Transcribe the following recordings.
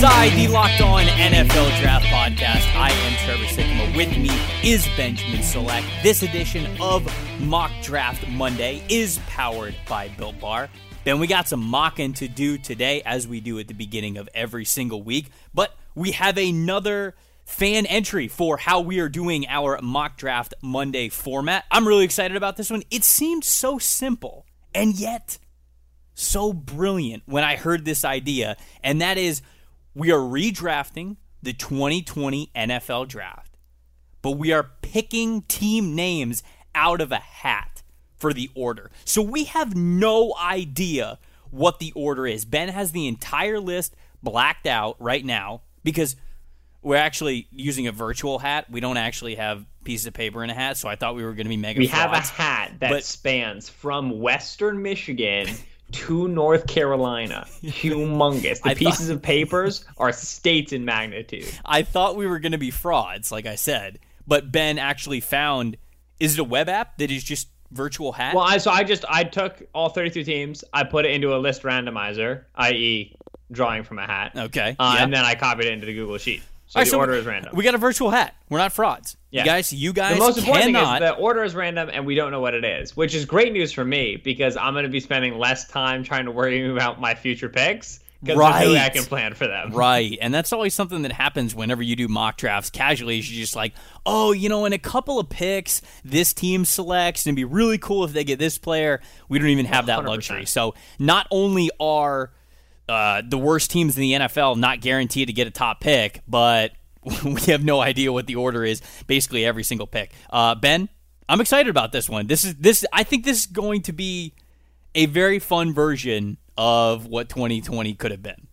inside the Locked On NFL Draft Podcast. I am Trevor Sikkema. With me is Benjamin Select. This edition of Mock Draft Monday is powered by Built Bar. Ben, we got some mocking to do today, as we do at the beginning of every single week, but we have another fan entry for how we are doing our Mock Draft Monday format. I'm really excited about this one. It seemed so simple, and yet so brilliant when I heard this idea, and that is we are redrafting the 2020 NFL Draft, but we are picking team names out of a hat for the order. So we have no idea what the order is. Ben has the entire list blacked out right now because we're actually using a virtual hat. We don't actually have pieces of paper in a hat, so I thought we were going to be mega We frauds. have a hat that spans from Western Michigan to North Carolina. Humongous. The pieces of papers are states in magnitude. I thought we were going to be frauds, like I said, but Ben actually found, is it a web app that is just virtual hat? Well, I took all 32 teams, I put it into a list randomizer, i.e. drawing from a hat. Okay. And then I copied it into the Google Sheet. So the order is random. We got a virtual hat. We're not frauds. Yeah. You guys the most important cannot... thing is the order is random and we don't know what it is, which is great news for me because I'm going to be spending less time trying to worry about my future picks because there's no way I can plan for them. Right, and that's always something that happens whenever you do mock drafts casually. You're just like, oh, in a couple of picks, this team selects, and it'd be really cool if they get this player. We don't even have that 100%. luxury. So not only are the worst teams in the NFL not guaranteed to get a top pick, but we have no idea what the order is basically every single pick. Ben, I'm excited about this one. I think this is going to be a very fun version of what 2020 could have been.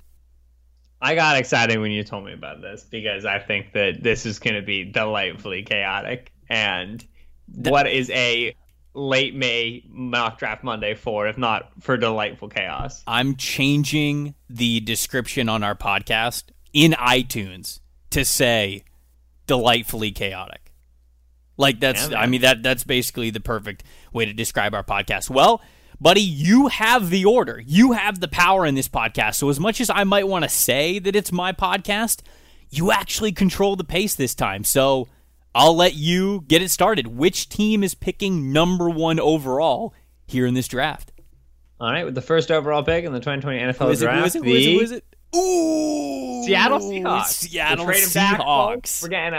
I got excited when you told me about this because I think that this is going to be delightfully chaotic. And what is a late May mock draft Monday for, if not for delightful chaos? I'm changing the description on our podcast in iTunes to say delightfully chaotic. Like that's basically the perfect way to describe our podcast. Well, buddy, you have the order. You have the power in this podcast. So as much as I might want to say that it's my podcast, you actually control the pace this time. So I'll let you get it started. Which team is picking number 1 overall here in this draft? All right, with the first overall pick in the 2020 NFL Draft, Who is it? Ooh! Seattle Seahawks. Seattle We're trading back, Seahawks. We're getting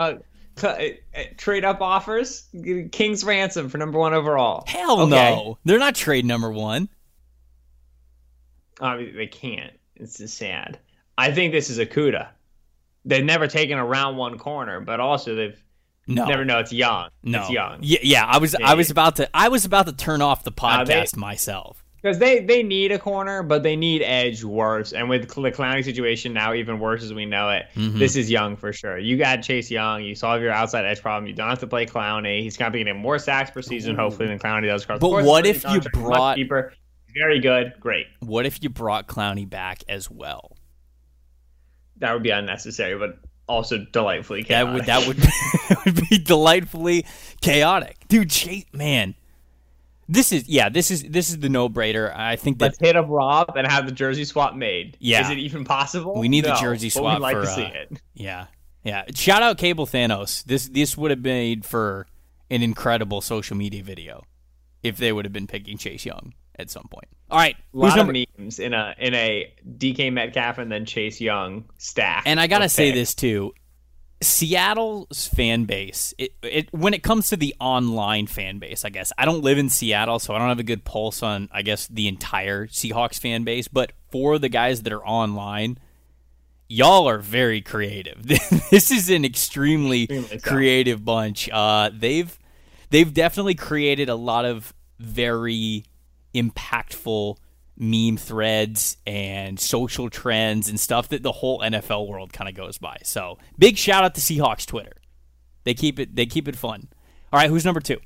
a trade up offers. King's ransom for number 1 overall. Hell no. They're not trade number 1. They can't. It's just sad. I think this is a CUDA. They've never taken a round 1 corner, but also they've never know it's young. No. It's young. Yeah. I was about to turn off the podcast myself. Because they need a corner, but they need edge worse. And with the Clowney situation now even worse as we know it, This is Young for sure. You got Chase Young. You solve your outside edge problem. You don't have to play Clowney. He's going to be getting more sacks per season, hopefully, than Clowney does. But what if you brought... Keeper. Very good. Great. What if you brought Clowney back as well? That would be unnecessary, but also delightfully chaotic. That would be delightfully chaotic. Dude, Chase, man... This is the no-brainer. I think that let's hit up Rob and have the jersey swap made. Yeah. Is it even possible? We need the jersey swap. We'd like to see it. Yeah. Shout out Cable Thanos. This would have made for an incredible social media video if they would have been picking Chase Young at some point. All right, a lot of memes in a DK Metcalf and then Chase Young stack. And I gotta say this too. Seattle's fan base, when it comes to the online fan base, I guess, I don't live in Seattle, so I don't have a good pulse on, I guess, the entire Seahawks fan base, but for the guys that are online, y'all are very creative. This is an extremely creative bunch. They've definitely created a lot of very impactful meme threads and social trends and stuff that the whole NFL world kind of goes by. So big shout out to Seahawks Twitter. They keep it fun. All right, who's number 2?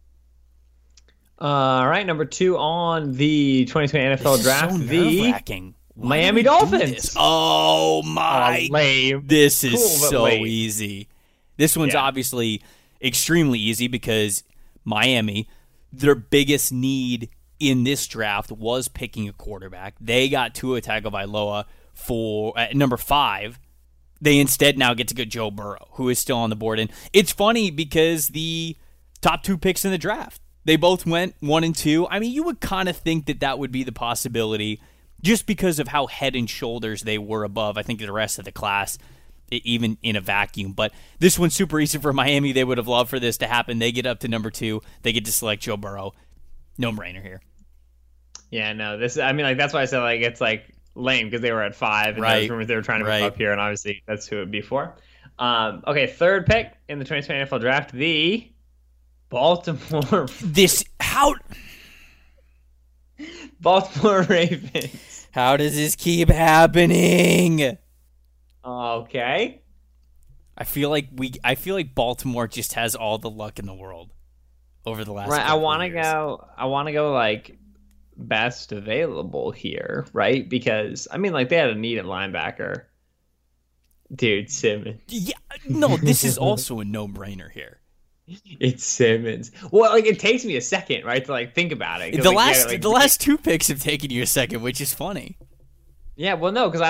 All right, number 2 on the 2020 NFL Draft, so the Miami Dolphins. Oh my! Lame. This is cool, so lame. easy. This one's obviously extremely easy because Miami, their biggest need in this draft was picking a quarterback. They got Tua Tagovailoa for at number 5, they instead now get to go Joe Burrow, who is still on the board. And it's funny because the top 2 picks in the draft, they both went 1 and 2. I mean, you would kind of think that would be the possibility just because of how head and shoulders they were above, I think, the rest of the class, even in a vacuum. But this one's super easy for Miami. They would have loved for this to happen. They get up to number 2. They get to select Joe Burrow. No-brainer here. Yeah, no, that's why I said, like, it's, like, lame because they were at 5 and right. they were trying to move up here, and obviously that's who it would be for. Okay, third pick in the 2020 NFL Draft, the Baltimore Ravens. How does this keep happening? Okay. I feel like Baltimore just has all the luck in the world over the last. Right, I want to go like best available here, right? Because I mean, like, they had a need at linebacker. Dude, Simmons. Yeah, no, this is also a no-brainer here. It's Simmons. Well, like, it takes me a second, right, to like think about it. The last 2 picks have taken you a second, which is funny. Yeah, well, no, because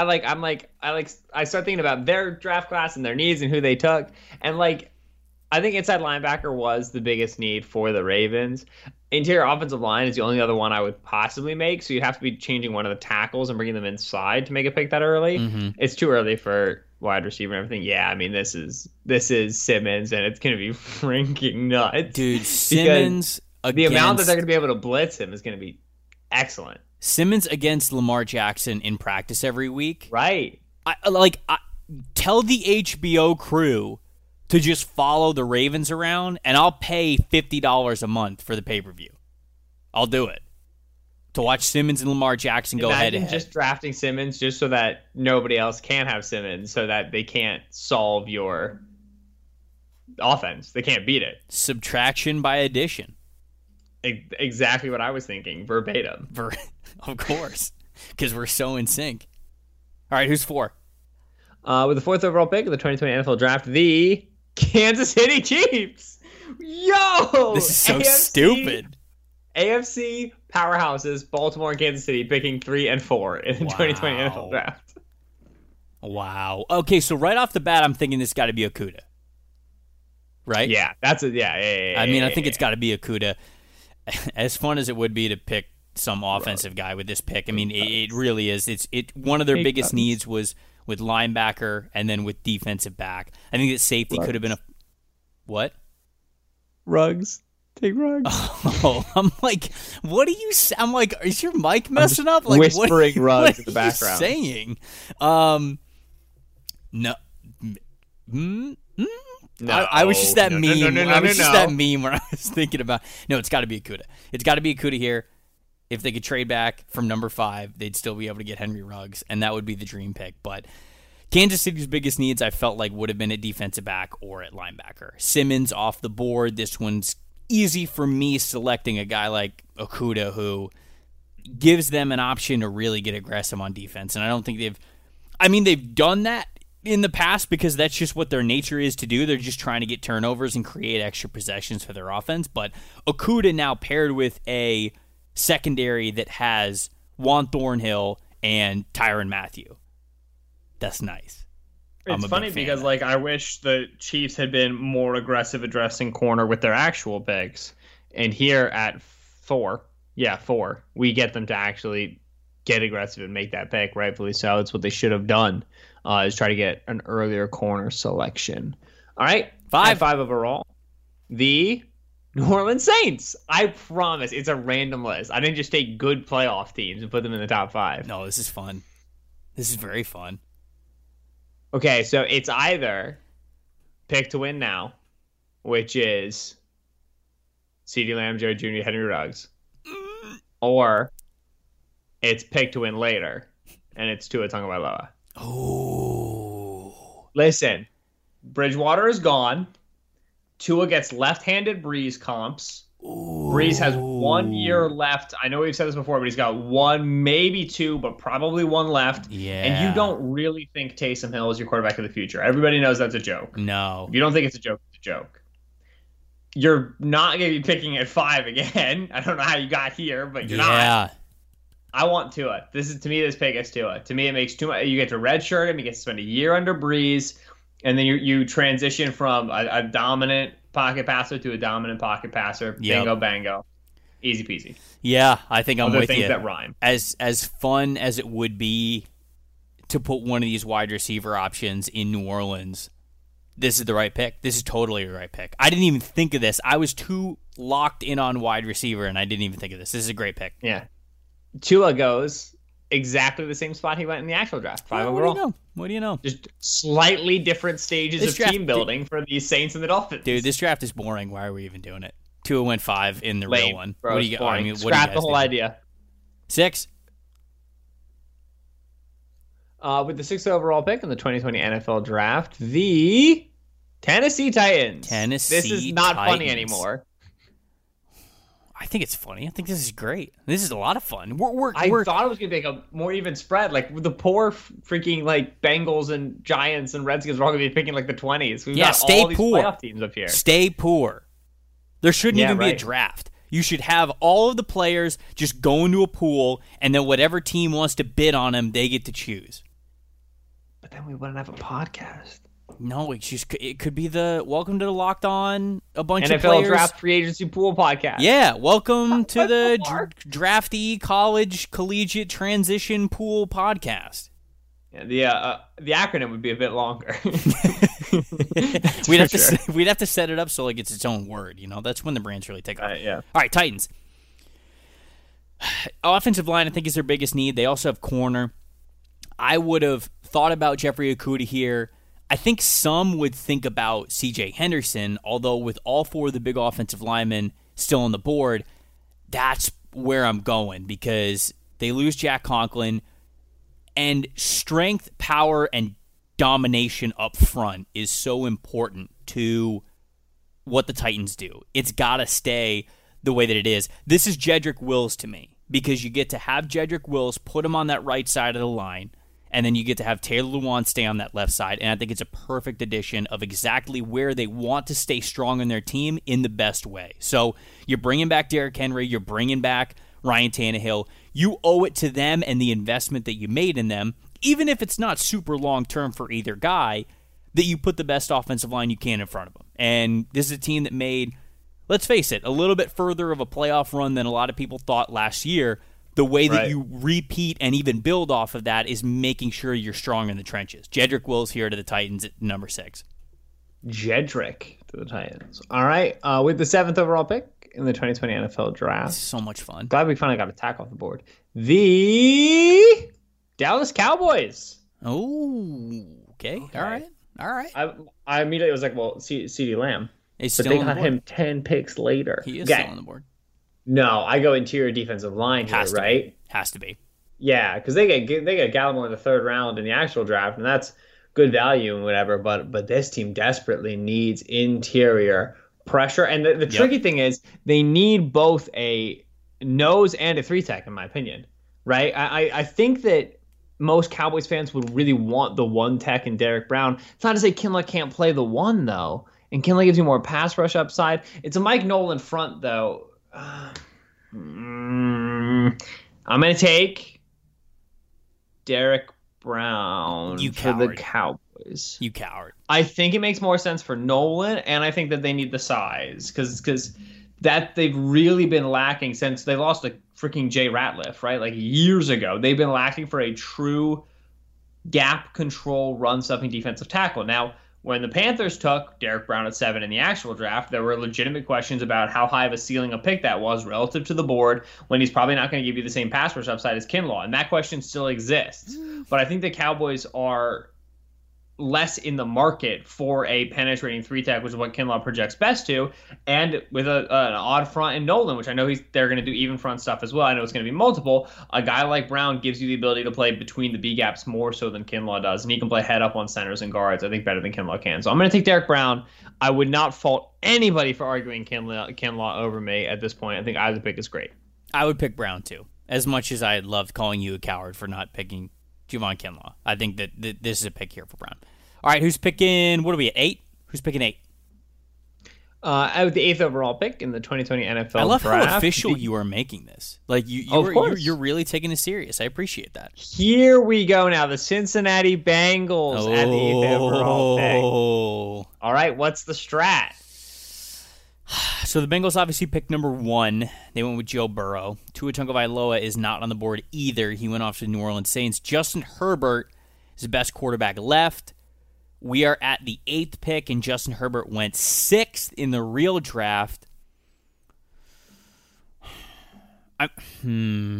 I start thinking about their draft class and their needs and who they took, and like, I think inside linebacker was the biggest need for the Ravens. Interior offensive line is the only other one I would possibly make, so you'd have to be changing one of the tackles and bringing them inside to make a pick that early. Mm-hmm. It's too early for wide receiver and everything. Yeah, I mean, this is Simmons, and it's going to be freaking nuts. Dude, Simmons the amount that they're going to be able to blitz him is going to be excellent. Simmons against Lamar Jackson in practice every week. Right. Tell the HBO crew to just follow the Ravens around, and I'll pay $50 a month for the pay-per-view. I'll do it. To watch Simmons and Lamar Jackson go head-to-head. Just drafting Simmons just so that nobody else can have Simmons, so that they can't solve your offense. They can't beat it. Subtraction by addition. Exactly what I was thinking, verbatim. Of course, because we're so in sync. All right, who's 4? With the 4th overall pick of the 2020 NFL Draft, the Kansas City Chiefs. Yo! This is so stupid. AFC powerhouses, Baltimore and Kansas City, picking 3 and 4 in the 2020 NFL Draft. Wow. Okay, so right off the bat, I'm thinking this got to be Okudah. Right? Yeah, that's it. Yeah. I think it's got to be Okudah. As fun as it would be to pick some offensive guy with this pick, I mean, it really is. It's one of their biggest needs was with linebacker and then with defensive back. I think that safety could have been a... What? Ruggs. Take Ruggs. Oh, I'm like, what are you... I'm like, is your mic messing up? Like, whispering Ruggs in the background. What are you saying? No. No, I was just that meme. That meme where I was thinking about... No, it's got to be Okudah. It's got to be Okudah here. If they could trade back from number 5, they'd still be able to get Henry Ruggs, and that would be the dream pick. But Kansas City's biggest needs, I felt like, would have been at defensive back or at linebacker. Simmons off the board. This one's easy for me selecting a guy like Okudah who gives them an option to really get aggressive on defense. And I don't think they've done that in the past because that's just what their nature is to do. They're just trying to get turnovers and create extra possessions for their offense. But Okudah now paired with a secondary that has Juan Thornhill and Tyrann Mathieu. That's nice. It's funny because, like, I wish the Chiefs had been more aggressive addressing corner with their actual picks. And here at 4, we get them to actually get aggressive and make that pick, rightfully so. It's what they should have done, is try to get an earlier corner selection. All right, 5 overall. The New Orleans Saints. I promise it's a random list. I didn't just take good playoff teams and put them in the top 5. No, this is fun. This is very fun. Okay, so it's either pick to win now, which is CeeDee Lamb, Jerry Jr., Henry Ruggs, or it's pick to win later, and it's Tua Tagovailoa. Oh. Listen, Bridgewater is gone. Tua gets left-handed Breeze comps. Ooh. Breeze has 1 year left. I know we've said this before, but he's got 1, maybe 2, but probably 1 left. Yeah. And you don't really think Taysom Hill is your quarterback of the future. Everybody knows that's a joke. No. If you don't think it's a joke, it's a joke. You're not going to be picking at 5 again. I don't know how you got here, but you're not. I want Tua. To me, this pick is Tua. To me, it makes too much. You get to redshirt him. You get to spend a year under Breeze, and then you transition from a dominant pocket passer to a dominant pocket passer. Bingo, bango. Easy peasy. Yeah, I think I'm with you. Things that rhyme. As fun as it would be to put one of these wide receiver options in New Orleans, this is the right pick. This is totally the right pick. I didn't even think of this. I was too locked in on wide receiver, and I didn't even think of this. This is a great pick. Yeah. Tua goes exactly the same spot he went in the actual draft. 5 overall. What do you know? Just slightly different stages of team building for the Saints and the Dolphins. Dude, this draft is boring. Why are we even doing it? Tua went 5 in the real one. Bro, what do you got? Scrap the whole idea. 6. With the 6th overall pick in the 2020 NFL Draft, the Tennessee Titans. This is not funny anymore. I think it's funny. I think this is great. This is a lot of fun. I thought it was going to be a more even spread. Like the poor freaking like Bengals and Giants and Redskins are all going to be picking like the 20s. We've got all these playoff teams up here. Stay poor. There shouldn't even be a draft. You should have all of the players just go into a pool, and then whatever team wants to bid on them, they get to choose. But then we wouldn't have a podcast. No, it could be the Welcome to the Locked On, a bunch NFL of players. NFL Draft Free Agency Pool podcast. Yeah, welcome to the Drafty College Collegiate Transition Pool podcast. Yeah, the acronym would be a bit longer. We'd have to set it up so like it's its own word. You know, that's when the brands really take off. Yeah. All right, Titans. Offensive line, I think, is their biggest need. They also have corner. I would have thought about Jeffrey Okudah here. I think some would think about C.J. Henderson, although with all 4 of the big offensive linemen still on the board, that's where I'm going because they lose Jack Conklin, and strength, power, and domination up front is so important to what the Titans do. It's got to stay the way that it is. This is Jedrick Wills to me because you get to have Jedrick Wills, put him on that right side of the line, and then you get to have Taylor Lewan stay on that left side. And I think it's a perfect addition of exactly where they want to stay strong in their team in the best way. So you're bringing back Derrick Henry. You're bringing back Ryan Tannehill. You owe it to them and the investment that you made in them, even if it's not super long-term for either guy, that you put the best offensive line you can in front of them. And this is a team that made, let's face it, a little bit further of a playoff run than a lot of people thought last year. The way that you repeat and even build off of that is making sure you're strong in the trenches. Jedrick Wills here to the Titans at number 6. Jedrick to the Titans. All right. With the 7th overall pick in the 2020 NFL Draft. This is so much fun. Glad we finally got a tack off the board. The Dallas Cowboys. Oh, okay. All right. I immediately was like, well, CeeDee Lamb. But they got him 10 picks later. He is still on the board. No, I go interior defensive line here, right? Has to be. Yeah, because they get Gallimore in the 3rd round in the actual draft, and that's good value and whatever. But this team desperately needs interior pressure, and the tricky thing is they need both a nose and a 3-tech, in my opinion, right? I think that most Cowboys fans would really want the 1-tech in Derek Brown. It's not to say Kinlaw can't play the 1 though, and Kinlaw gives you more pass rush upside. It's a Mike Nolan front though. I'm going to take Derek Brown for the Cowboys. You coward. I think it makes more sense for Nolan, and I think that they need the size because that they've really been lacking since they lost to freaking Jay Ratliff, right? Like years ago. They've been lacking for a true gap control, run-stuffing defensive tackle. Now, when the Panthers took Derek Brown at 7 in the actual draft, there were legitimate questions about how high of a ceiling a pick that was relative to the board when he's probably not going to give you the same pass rush upside as Kinlaw. And that question still exists. But I think the Cowboys are less in the market for a penetrating 3-tech, which is what Kinlaw projects best to, and with an odd front in Nolan, which I know they're going to do even front stuff as well. I know it's going to be multiple. A guy like Brown gives you the ability to play between the B gaps more so than Kinlaw does, and he can play head up on centers and guards, I think, better than Kinlaw can. So I'm going to take Derek Brown. I would not fault anybody for arguing Kinlaw over me at this point. I think either pick is great. I would pick Brown too, as much as I loved calling you a coward for not picking Javon Kinlaw. I think that this is a pick here for Brown. All right, who's picking? What are we at, 8? Who's picking 8? With the 8th overall pick in the 2020 NFL I love draft. how official you are making this. Like you're really taking it serious. I appreciate that. Here we go now. The Cincinnati Bengals at the 8th overall pick. All right, what's the strat? So the Bengals obviously picked number 1. They went with Joe Burrow. Tua Tagovailoa is not on the board either. He went off to the New Orleans Saints. Justin Herbert is the best quarterback left. We are at the 8th pick, and Justin Herbert went 6th in the real draft. I mean,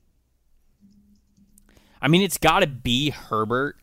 it's got to be Herbert,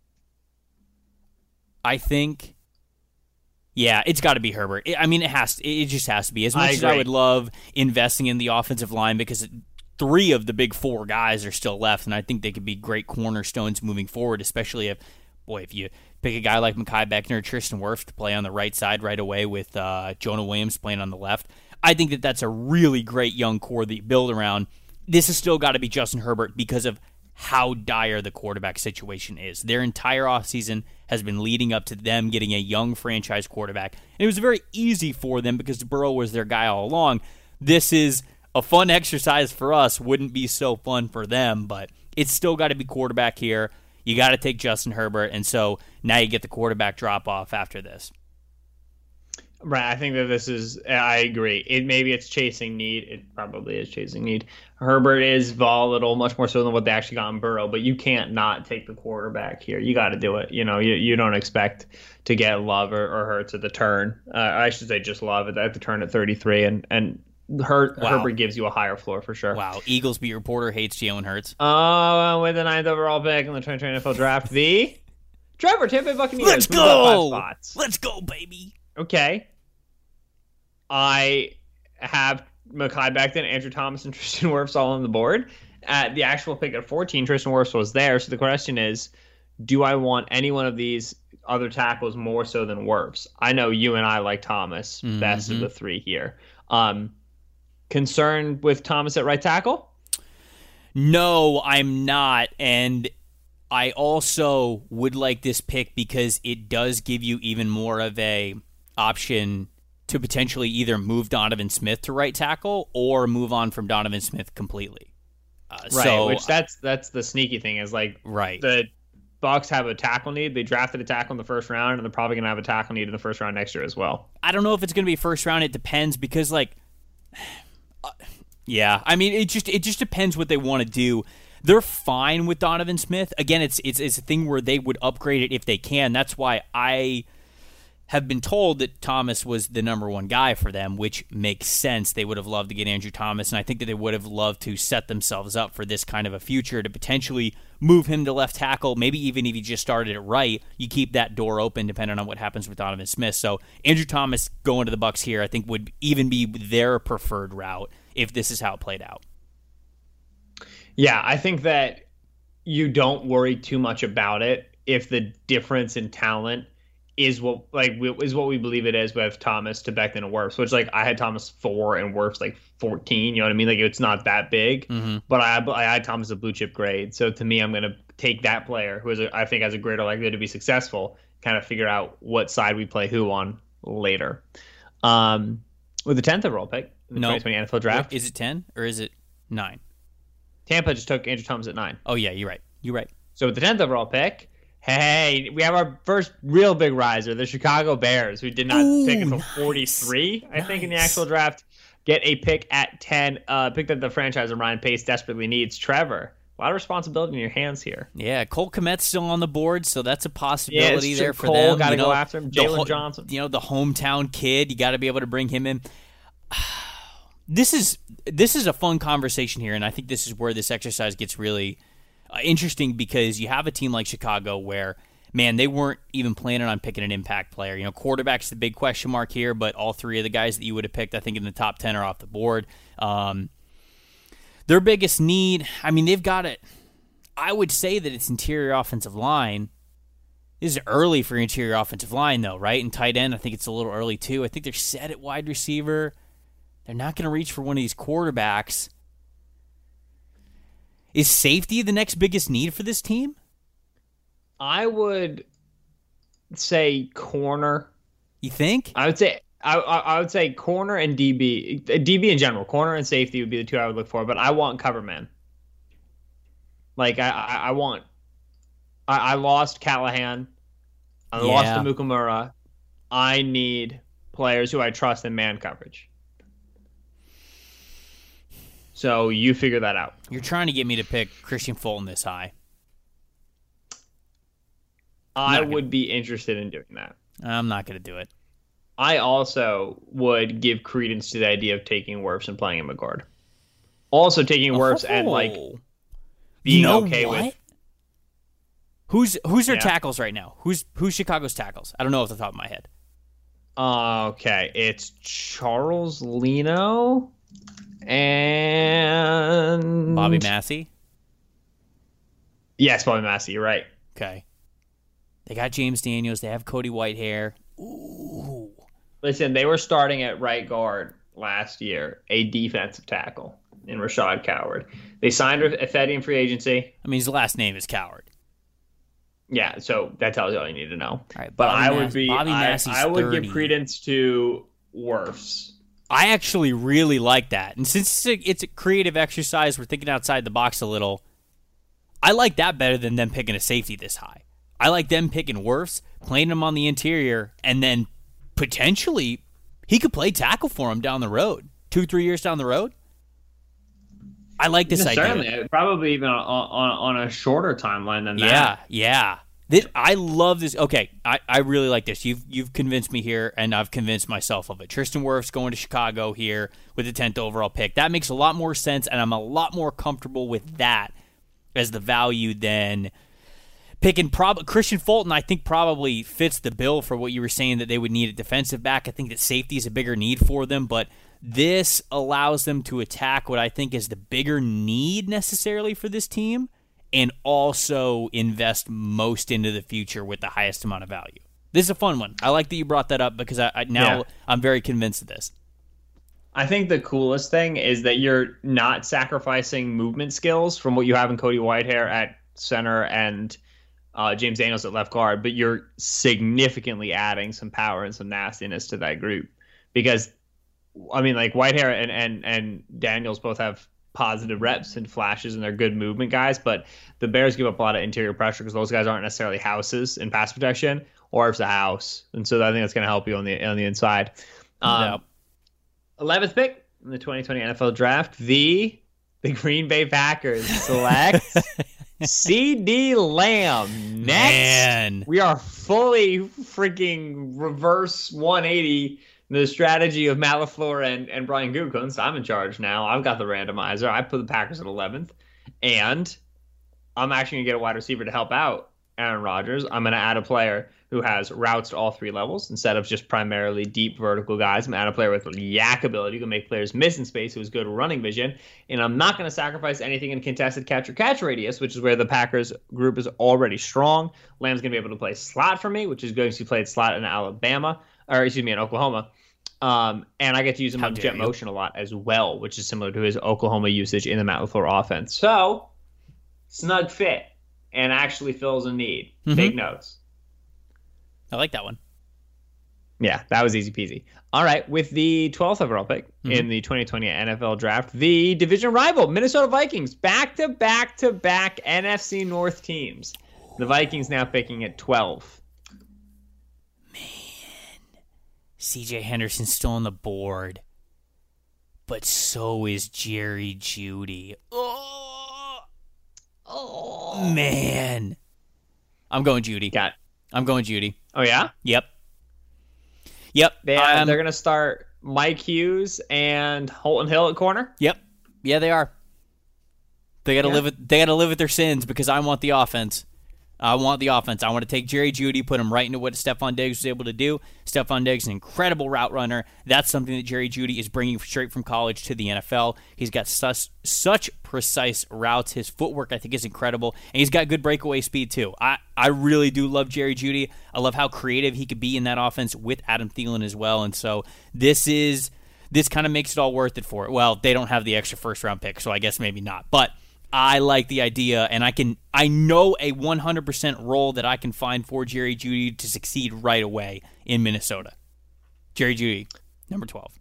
I think. Yeah, it's got to be Herbert. It just has to be. As much as I would love investing in the offensive line, because 3 of the big 4 guys are still left, and I think they could be great cornerstones moving forward, especially if you pick a guy like Mekhi Becton or Tristan Wirfs to play on the right side right away with Jonah Williams playing on the left. I think that that's a really great young core that you build around. This has still got to be Justin Herbert because of how dire the quarterback situation is. Their entire offseason has been leading up to them getting a young franchise quarterback. And it was very easy for them because Burrow was their guy all along. This is a fun exercise for us. Wouldn't be so fun for them, but it's still got to be quarterback here. You got to take Justin Herbert, and so now you get the quarterback drop-off after this. Right, I think that this is, I agree. Maybe it's chasing need. It probably is chasing need. Herbert is volatile, much more so than what they actually got in Burrow, but you can't not take the quarterback here. You got to do it. You don't expect to get Love or Hurts at the turn. I should say just Love at the turn at 33, and Herbert gives you a higher floor for sure. Wow, Eagles beat reporter hates Jalen Hurts. With the 9th overall pick in the 2020 NFL draft, the Trevor Tampa Bay Buccaneers. Let's go! Let's go, baby. Okay. I have Mekhi Becton, Andrew Thomas, and Tristan Wirfs all on the board. At the actual pick at 14, Tristan Wirfs was there. So the question is, do I want any one of these other tackles more so than Wirfs? I know you and I like Thomas best of the 3 here. Concerned with Thomas at right tackle? No, I'm not. And I also would like this pick because it does give you even more of a option to potentially either move Donovan Smith to right tackle or move on from Donovan Smith completely. Which that's the sneaky thing is the Bucs have a tackle need. They drafted a tackle in the first round, and they're probably going to have a tackle need in the first round next year as well. I don't know if it's going to be first round. It depends because it just depends what they want to do. They're fine with Donovan Smith. Again, it's a thing where they would upgrade it if they can. That's why I have been told that Thomas was the number 1 guy for them, which makes sense. They would have loved to get Andrew Thomas, and I think that they would have loved to set themselves up for this kind of a future to potentially move him to left tackle. Maybe even if you just started it right, you keep that door open depending on what happens with Donovan Smith. So Andrew Thomas going to the Bucs here, I think, would even be their preferred route if this is how it played out. Yeah, I think that you don't worry too much about it if the difference in talent is what we believe it is with Thomas to Becton and Wirfs, which I had Thomas 4 and Wirfs 14. You know what I mean? It's not that big, but I had Thomas a blue chip grade. So to me, I'm going to take that player who I think has a greater likelihood to be successful. Kind of figure out what side we play who on later. With the 10th overall pick in the 2020 NFL draft, is it 10 or is it 9? Tampa just took Andrew Thomas at 9. Oh yeah, you're right. So with the 10th overall pick. Hey, we have our first real big riser, the Chicago Bears, who did not pick until 43, I think, in the actual draft. Get a pick at 10, pick that the franchise of Ryan Pace desperately needs. Trevor, a lot of responsibility in your hands here. Yeah, Cole Kmet's still on the board, so that's a possibility there for Cole, them. Got to go after him. Jalen Johnson. The hometown kid, you got to be able to bring him in. This is a fun conversation here, and I think this is where this exercise gets really interesting because you have a team like Chicago where, man, they weren't even planning on picking an impact player. Quarterback's the big question mark here, but all 3 of the guys that you would have picked, I think, in the top 10 are off the board. Their biggest need, they've got it. I would say that it's interior offensive line. This is early for interior offensive line, though, right? And tight end, I think it's a little early, too. I think they're set at wide receiver. They're not going to reach for one of these quarterbacks. Is safety the next biggest need for this team? I would say corner. You think? I would say I would say corner and DB in general. Corner and safety would be the two I would look for, but I want cover man. Like I lost Callahan. I lost Amukamura. I need players who I trust in man coverage. So you figure that out. You're trying to get me to pick Christian Fulton this high. I would be interested in doing that. I'm not going to do it. I also would give credence to the idea of taking Wirfs and playing him at guard. Also taking Wirfs and like being okay with. Who's their tackles right now? Who's Chicago's tackles? I don't know off the top of my head. Okay, it's Charles Leno and Bobby Massey. Yes, Bobby Massey. You're right. Okay. They got James Daniels. They have Cody Whitehair. Ooh. Listen, they were starting at right guard last year, a defensive tackle in Rashad Coward. They signed Ifedi in free agency. I mean, his last name is Coward. Yeah, so that tells you all you need to know. All right, but I would give credence to Wirfs. I actually really like that. And since it's a creative exercise, we're thinking outside the box a little, I like that better than them picking a safety this high. I like them picking Wirfs, playing him on the interior, and then potentially he could play tackle for him down the road, 2-3 years down the road. I like this idea. Certainly, probably even on a shorter timeline than that. Yeah. I love this. Okay, I really like this. You've convinced me here, and I've convinced myself of it. Tristan Wirfs going to Chicago here with the 10th overall pick. That makes a lot more sense, and I'm a lot more comfortable with that as the value than picking Christian Fulton. I think probably fits the bill for what you were saying that they would need a defensive back. I think that safety is a bigger need for them, but this allows them to attack what I think is the bigger need necessarily for this team and also invest most into the future with the highest amount of value. This is a fun one. I like that you brought that up because I'm very convinced of this. I think the coolest thing is that you're not sacrificing movement skills from what you have in Cody Whitehair at center and James Daniels at left guard, but you're significantly adding some power and some nastiness to that group. Because, I mean, like Whitehair and Daniels both have positive reps and flashes, and they're good movement guys, but the Bears give up a lot of interior pressure because those guys aren't necessarily houses in pass protection, or if it's a house, and so I think that's going to help you on the inside. 11th pick in the 2020 NFL Draft, the Green Bay Packers select CeeDee Lamb. Next, Man. We are fully freaking reverse 180 the strategy of Matt LaFleur and Brian Gutekunst. I'm in charge now. I've got the randomizer. I put the Packers at 11th, and I'm actually going to get a wide receiver to help out Aaron Rodgers. I'm going to add a player who has routes to all three levels instead of just primarily deep vertical guys. I'm going to add a player with yak ability who can make players miss in space, who has good running vision, and I'm not going to sacrifice anything in contested catch radius, which is where the Packers group is already strong. Lamb's going to be able to play slot for me, which is going to be played slot in in Oklahoma. And I get to use him on jet motion a lot as well, which is similar to his Oklahoma usage in the Matt LaFleur offense. So, snug fit and actually fills a need. Mm-hmm. Big notes. I like that one. Yeah, that was easy peasy. All right, with the 12th overall pick in the 2020 NFL Draft, the division rival, Minnesota Vikings, back-to-back NFC North teams. The Vikings now picking at 12. CJ Henderson's still on the board, but so is Jerry Jeudy. Oh, man. I'm going Jeudy. I'm going Jeudy. Oh, yeah? Yep. They're going to start Mike Hughes and Holton Hill at corner? Yep. Yeah, they are. They got to live with their sins because I want the offense. I want to take Jerry Jeudy, put him right into what Stephon Diggs was able to do. Stephon Diggs is an incredible route runner. That's something that Jerry Jeudy is bringing straight from college to the NFL. He's got such precise routes. His footwork, I think, is incredible. And he's got good breakaway speed, too. I really do love Jerry Jeudy. I love how creative he could be in that offense with Adam Thielen as well. And so this kind of makes it all worth it for it. Well, they don't have the extra first-round pick, so I guess maybe not. But I like the idea, and I know a 100% role that I can find for Jerry Jeudy to succeed right away in Minnesota. Jerry Jeudy, number 12.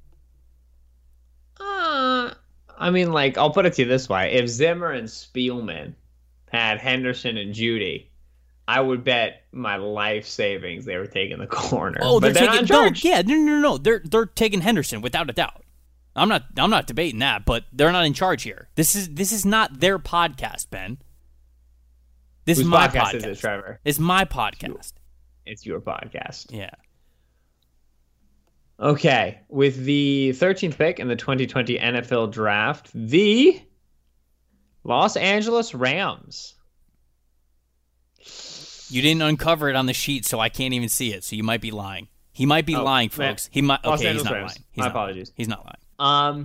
I mean, like, I'll put it to you this way. If Zimmer and Spielman had Henderson and Jeudy, I would bet my life savings they were taking the corner. Oh, but they're taking no. They're taking Henderson without a doubt. I'm not debating that, but they're not in charge here. This is not their podcast, Ben. This is my podcast. Is it, Trevor? It's my podcast. It's your podcast. Yeah. Okay, with the 13th pick in the 2020 NFL Draft, the Los Angeles Rams. You didn't uncover it on the sheet, so I can't even see it. So you might be lying. He might be lying, folks. He might. Okay, he's not lying. My apologies. He's not lying.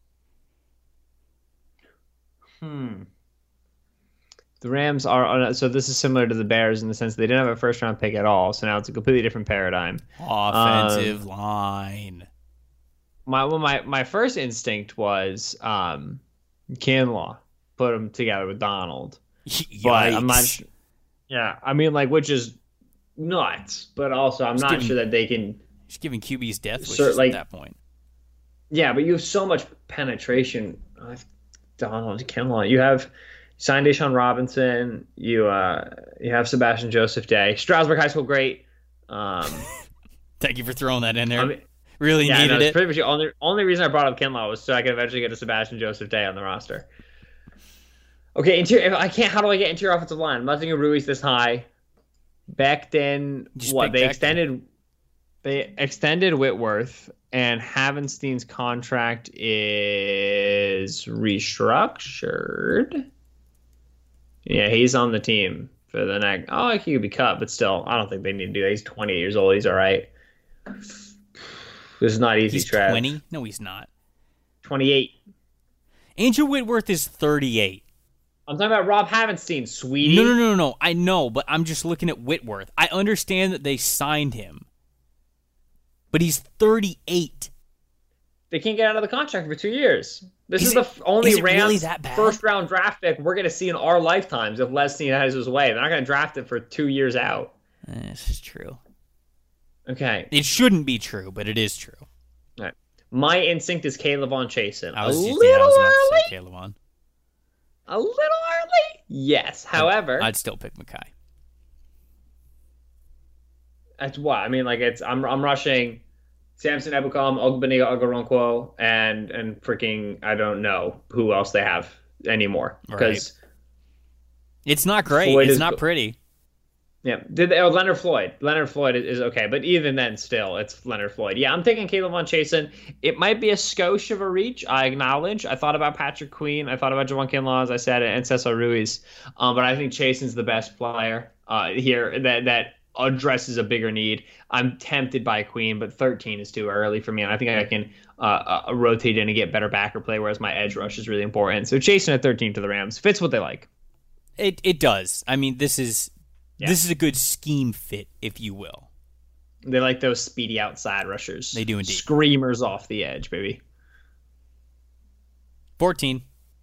The Rams are so this is similar to the Bears in the sense they didn't have a first round pick at all. So now it's a completely different paradigm. Offensive line. My first instinct was Kinlaw. Put him together with Donald. Yikes. But I'm not sure. Yeah, I mean, like, which is nuts. But also, I'm not sure that they can. Just giving QB's death wishes at that point. Yeah, but you have so much penetration. Donald Kinlaw. You have signed Deshaun Robinson. You have Sebastian Joseph Day. Strasburg High School, great. Thank you for throwing that in there. I mean, really needed it. Pretty much the only reason I brought up Kinlaw was so I could eventually get a Sebastian Joseph Day on the roster. Okay, interior. I can't. How do I get interior offensive line? Nothing Ruiz this high. Becton. What they extended? They extended Whitworth, and Havenstein's contract is restructured. Yeah, he's on the team for the next. Oh, he could be cut, but still, I don't think they need to do that. He's 28 years old. He's all right. This is not easy, Trav. 20? No, he's not. 28. Andrew Whitworth is 38. I'm talking about Rob Havenstein, sweetie. No. I know, but I'm just looking at Whitworth. I understand that they signed him, but he's 38. They can't get out of the contract for 2 years. This is the only Rams really that bad? first-round draft pick we're going to see in our lifetimes if Leslie has his way. They're not going to draft it for 2 years out. This is true. Okay. It shouldn't be true, but it is true. All right. My instinct is Caleb on Chasen. I was about to say Caleb on. A little early? Yes. However, I'd still pick Mekhi. That's what I mean. Like I'm rushing Samson Ebukam, Ogbeniga Ogoronkwo, and freaking I don't know who else they have anymore because it's not great. It's not pretty. Yeah, Leonard Floyd. Leonard Floyd is okay, but even then, still, it's Leonard Floyd. Yeah, I'm thinking Caleb Von Chasen. It might be a skosh of a reach. I acknowledge. I thought about Patrick Queen. I thought about Javon Kinlaw, as I said, and Cesar Ruiz. But I think Chasen's the best player here that addresses a bigger need. I'm tempted by Queen, but 13 is too early for me, and I think I can rotate in and get better backer play, whereas my edge rush is really important. So Chasen at 13 to the Rams fits what they like. It does. I mean, this is a good scheme fit, if you will. They like those speedy outside rushers. They do indeed. Screamers off the edge, baby. 14.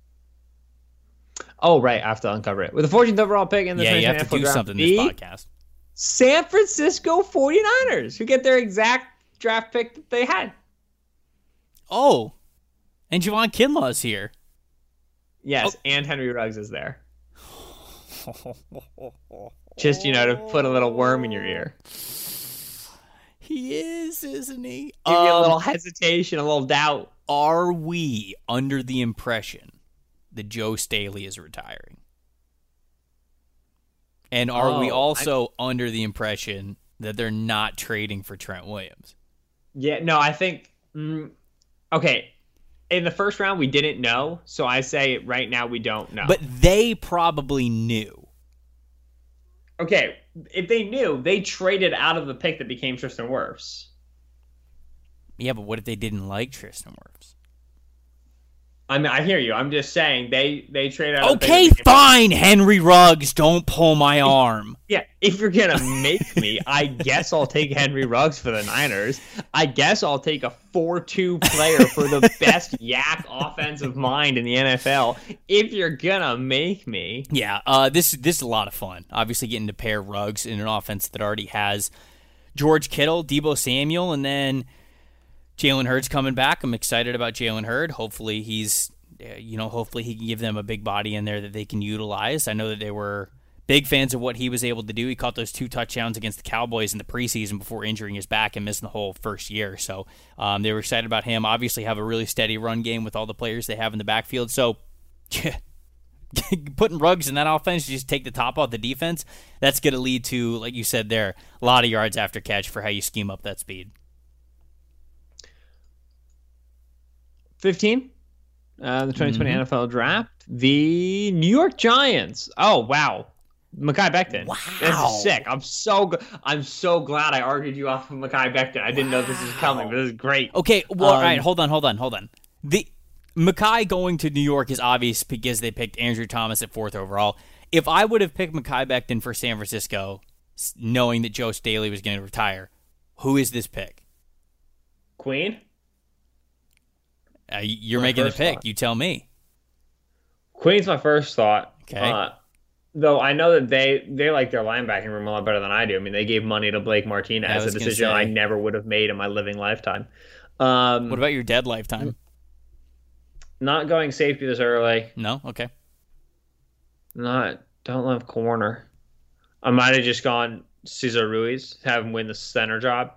Oh, right. I have to uncover it. With the 14th overall pick in the you have to do something this podcast. San Francisco 49ers, who get their exact draft pick that they had. Oh, and Javon Kinlaw is here. Yes, and Henry Ruggs is there. Just, to put a little worm in your ear. He is, isn't he? Give you a little hesitation, a little doubt. Are we under the impression that Joe Staley is retiring? And are we also under the impression that they're not trading for Trent Williams? Yeah, no, I think... okay, in the first round, we didn't know, so I say right now we don't know. But they probably knew. Okay, if they knew, they traded out of the pick that became Tristan Wirfs. Yeah, but what if they didn't like Tristan Wirfs? I mean, I hear you. I'm just saying they traded out. Okay, fine, Henry Ruggs. Don't pull my arm. Yeah, if you're gonna make me, I guess I'll take Henry Ruggs for the Niners. I guess I'll take a 4-2 player for the best yak offensive mind in the NFL. If you're gonna make me, yeah. This is a lot of fun. Obviously, getting to pair Ruggs in an offense that already has George Kittle, Deebo Samuel, and then Jalen Hurd's coming back. I'm excited about Jalen Hurd. Hopefully hopefully he can give them a big body in there that they can utilize. I know that they were big fans of what he was able to do. He caught those 2 touchdowns against the Cowboys in the preseason before injuring his back and missing the whole first year. So they were excited about him. Obviously have a really steady run game with all the players they have in the backfield. So putting Ruggs in that offense, just take the top off the defense, that's going to lead to, like you said there, a lot of yards after catch for how you scheme up that speed. 15, the 2020 NFL Draft, the New York Giants. Oh, wow. Mekhi Becton. Wow. This is sick. I'm so glad I argued you off of Mekhi Becton. I didn't know this was coming, but this is great. Okay, well, all right, hold on. The Mekhi going to New York is obvious because they picked Andrew Thomas at 4th overall. If I would have picked Mekhi Becton for San Francisco, knowing that Joe Staley was going to retire, who is this pick? Queen? You're making the pick. You tell me. Queen's my first thought. Okay. Though I know that they like their linebacking room a lot better than I do. I mean, they gave money to Blake Martinez, a decision I never would have made in my living lifetime. What about your dead lifetime? Not going safety this early. No? Okay. Don't love corner. I might have just gone Cesar Ruiz, have him win the center job.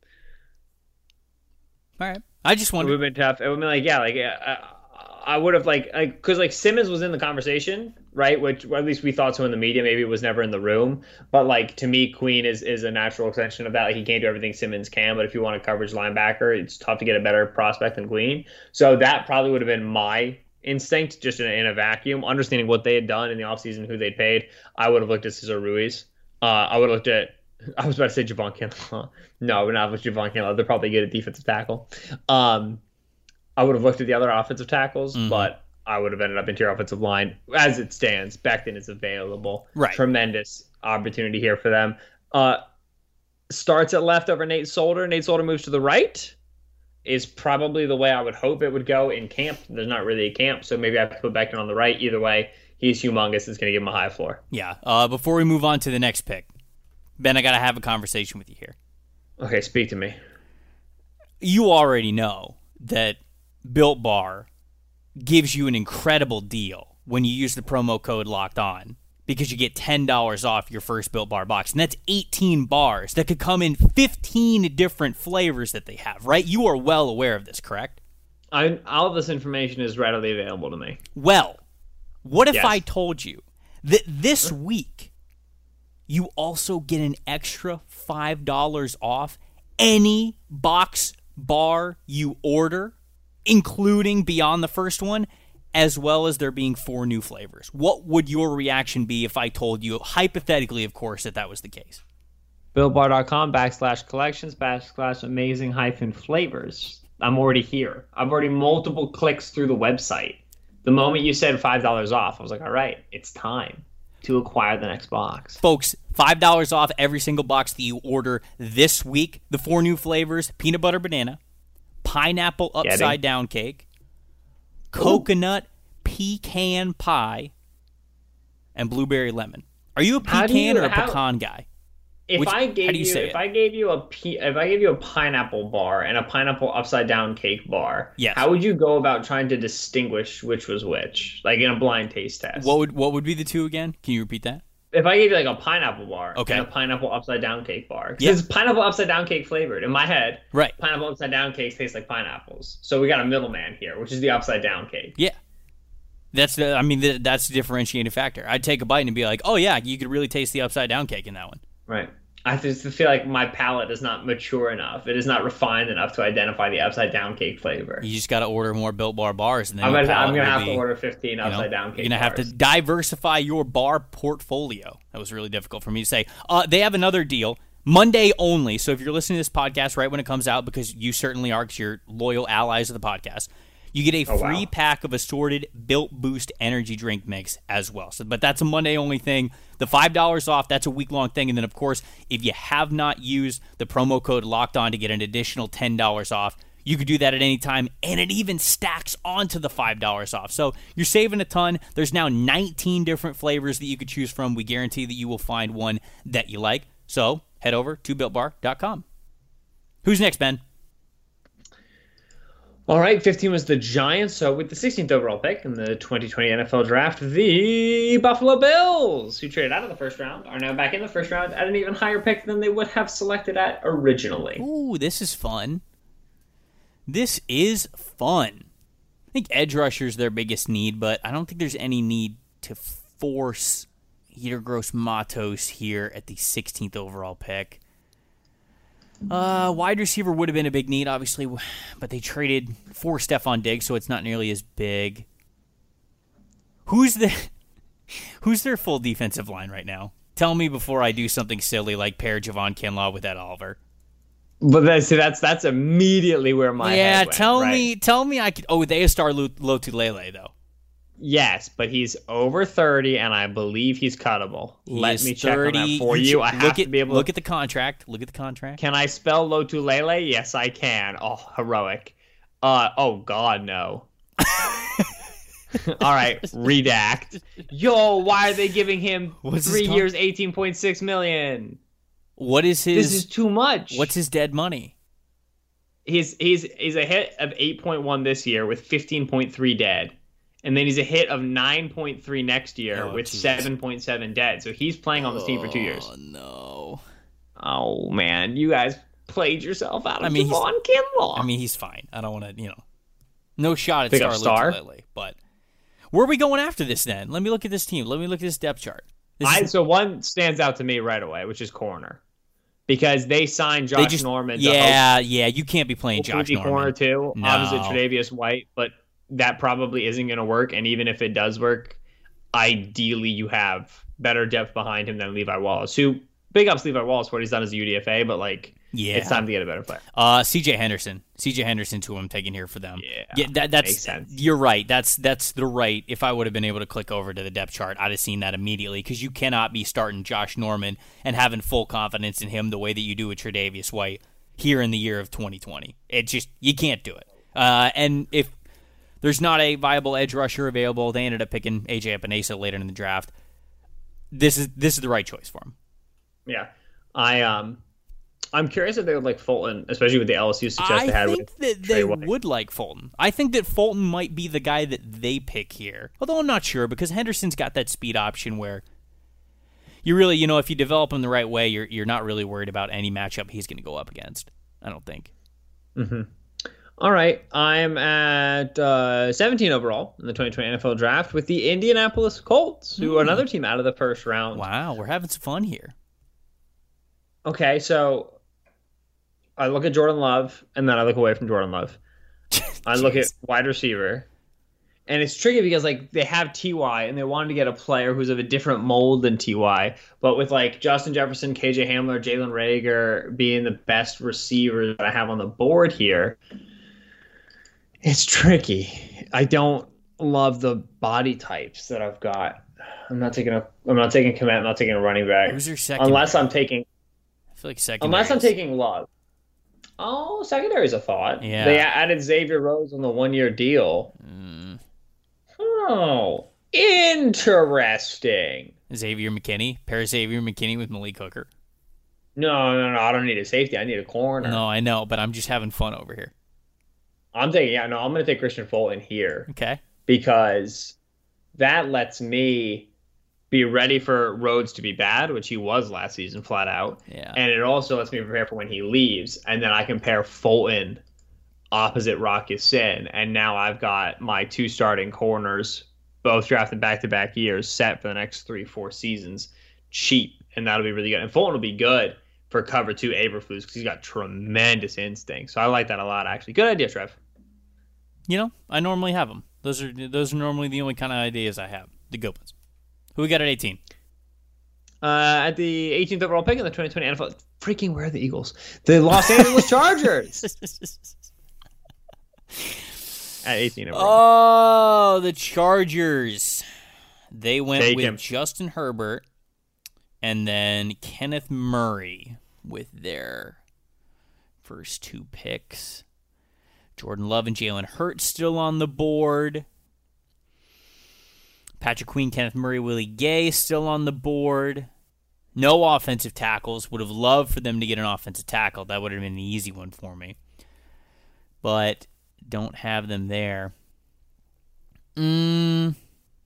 All right. I just wondered. It would have been tough. It would have been I would have because Simmons was in the conversation, right? Which, or at least we thought so in the media. Maybe it was never in the room. But to me, Queen is a natural extension of that. Like, he can't do everything Simmons can, but if you want a coverage linebacker, it's tough to get a better prospect than Queen. So that probably would have been my instinct, just in a vacuum. Understanding what they had done in the offseason, who they'd paid, I would have looked at Cesar Ruiz. I would have looked at, I was about to say Javon Kinlaw. No, I would not have looked at Javon Kinlaw. They're probably good at defensive tackle. I would have looked at the other offensive tackles, but I would have ended up interior offensive line. As it stands, Becton is available. Right. Tremendous opportunity here for them. Starts at left over Nate Solder. Nate Solder moves to the right. Is probably the way I would hope it would go in camp. There's not really a camp, so maybe I have to put Becton on the right. Either way, he's humongous. It's going to give him a high floor. Yeah. Before we move on to the next pick, Ben, I got to have a conversation with you here. Okay, speak to me. You already know that Built Bar gives you an incredible deal when you use the promo code Locked On, because you get $10 off your first Built Bar box. And that's 18 bars that could come in 15 different flavors that they have, right? You are well aware of this, correct? All of this information is readily available to me. Well, what if I told you that this week you also get an extra $5 off any box bar you order, including beyond the first one, as well as there being 4 new flavors? What would your reaction be if I told you, hypothetically, of course, that was the case? BuiltBar.com/collections/amazing-flavors. I'm already here. I've already multiple clicks through the website. The moment you said $5 off, I was like, all right, it's time to acquire the next box. Folks, $5 off every single box that you order this week. The 4 new flavors: peanut butter banana, pineapple upside down cake, coconut pecan pie, and blueberry lemon. Are you a pecan or a pecan guy? If I gave you a pineapple bar and a pineapple upside down cake bar, yes, how would you go about trying to distinguish which was which, like in a blind taste test? What would be the two again? Can you repeat that? If I gave you a pineapple bar and a pineapple upside down cake bar, because it's pineapple upside down cake flavored in my head, right? Pineapple upside down cakes taste like pineapples, so we got a middleman here, which is the upside down cake. Yeah, that's the differentiating factor. I'd take a bite and be like, oh yeah, you could really taste the upside down cake in that one. Right. I just feel like my palate is not mature enough. It is not refined enough to identify the upside down cake flavor. You just got to order more Built Bar bars, and then I'm gonna have to order 15 upside down cake. You're gonna have to diversify your bar portfolio. That was really difficult for me to say. They have another deal, Monday only. So if you're listening to this podcast right when it comes out, because you certainly are, because you're loyal allies of the podcast, you get a free pack of assorted Built Boost energy drink mix as well. So, but that's a Monday only thing. The $5 off, that's a week-long thing. And then, of course, if you have not used the promo code Locked On to get an additional $10 off, you could do that at any time, and it even stacks onto the $5 off. So you're saving a ton. There's now 19 different flavors that you could choose from. We guarantee that you will find one that you like. So head over to BuiltBar.com. Who's next, Ben? All right, 15 was the Giants. So with the 16th overall pick in the 2020 NFL Draft, the Buffalo Bills, who traded out of the first round, are now back in the first round at an even higher pick than they would have selected at originally. Ooh, this is fun. This is fun. I think edge rusher is their biggest need, but I don't think there's any need to force Yetur Gross-Matos here at the 16th overall pick. Wide receiver would have been a big need, obviously, but they traded for Stephon Diggs, so it's not nearly as big. Who's their full defensive line right now? Tell me before I do something silly like pair Javon Kinlaw with Ed Oliver. But that's immediately where my head went, tell me I could. Oh, they star Lotulelei though. Yes, but he's over 30, and I believe he's cuttable. Let me check on that for you. I have to be able to look at the contract. Look at the contract. Can I spell Lotulelei? Yes, I can. Oh, heroic. Oh God, no. All right, redact. Yo, why are they giving him 3 years, $18.6 million? What is his? This is too much. What's his dead money? He's a hit of 8.1 this year with 15.3 dead. And then he's a hit of 9.3 next year with 7.7 dead. So he's playing on this team for 2 years. Oh, no. Oh, man. You guys played yourself out of Javon Kinlaw. I mean, he's fine. I don't want to, no shot at Star Lotulelei. But where are we going after this then? Let me look at this team. Let me look at this depth chart. So one stands out to me right away, which is corner. Because they signed Josh Norman. Yeah, you can't be playing Josh Norman. Corner too, opposite Tre'Davious White, but that probably isn't going to work. And even if it does work, ideally you have better depth behind him than Levi Wallace, who big ups Levi Wallace for what he's done as a UDFA, but it's time to get a better player. CJ Henderson's who I'm taking here for them. Yeah, that's makes sense. You're right. That's the right. If I would have been able to click over to the depth chart, I'd have seen that immediately, because you cannot be starting Josh Norman and having full confidence in him the way that you do with Tre'Davious White here in the year of 2020. It just, you can't do it. And if there's not a viable edge rusher available, they ended up picking AJ Epinesa later in the draft. This is the right choice for him. Yeah, I'm curious if they would like Fulton, especially with the LSU success they had with I think that they would like Fulton. I think that Fulton might be the guy that they pick here. Although I'm not sure, because Henderson's got that speed option where you really, if you develop him the right way, you're not really worried about any matchup he's going to go up against, I don't think. Mm-hmm. All right, I'm at 17 overall in the 2020 NFL Draft with the Indianapolis Colts, who are another team out of the first round. Wow, we're having some fun here. Okay, so I look at Jordan Love, and then I look away from Jordan Love. I look at wide receiver, and it's tricky because they have T.Y., and they wanted to get a player who's of a different mold than T.Y., but with Justin Jefferson, KJ Hamler, Jalen Reagor being the best receivers that I have on the board here, it's tricky. I don't love the body types that I've got. I'm not taking Kmet. I'm not taking a running back. Who's your second? Unless I'm taking. I feel like secondary. Unless I'm taking Love. Oh, secondary is a thought. Yeah. They added Xavier Rhodes on the 1-year deal. Oh, interesting. Xavier McKinney. Pair Xavier McKinney with Malik Hooker. No. I don't need a safety. I need a corner. No, I know, but I'm just having fun over here. I'm going to take Christian Fulton here. Okay. Because that lets me be ready for Rhodes to be bad, which he was last season flat out. Yeah. And it also lets me prepare for when he leaves. And then I can pair Fulton opposite Rock Ya-Sin. And now I've got my 2 starting corners, both drafted back-to-back years, set for the next 3-4 seasons, cheap. And that'll be really good. And Fulton will be good for cover 2 Aberflus because he's got tremendous instinct. So I like that a lot, actually. Good idea, Trev. I normally have them. Those are normally the only kind of ideas I have. The good ones. Who we got at 18? At the 18th overall pick in the 2020 NFL. Freaking where are the Eagles? The Los Angeles Chargers. At 18 overall. Oh, the Chargers. They went with Justin Herbert and then Kenneth Murray with their first 2 picks. Jordan Love and Jalen Hurts still on the board. Patrick Queen, Kenneth Murray, Willie Gay still on the board. No offensive tackles. Would have loved for them to get an offensive tackle. That would have been an easy one for me. But Don't have them there. Man.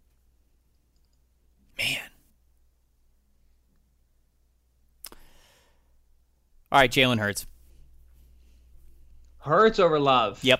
All right, Jalen Hurts. Hurts over Love. Yep.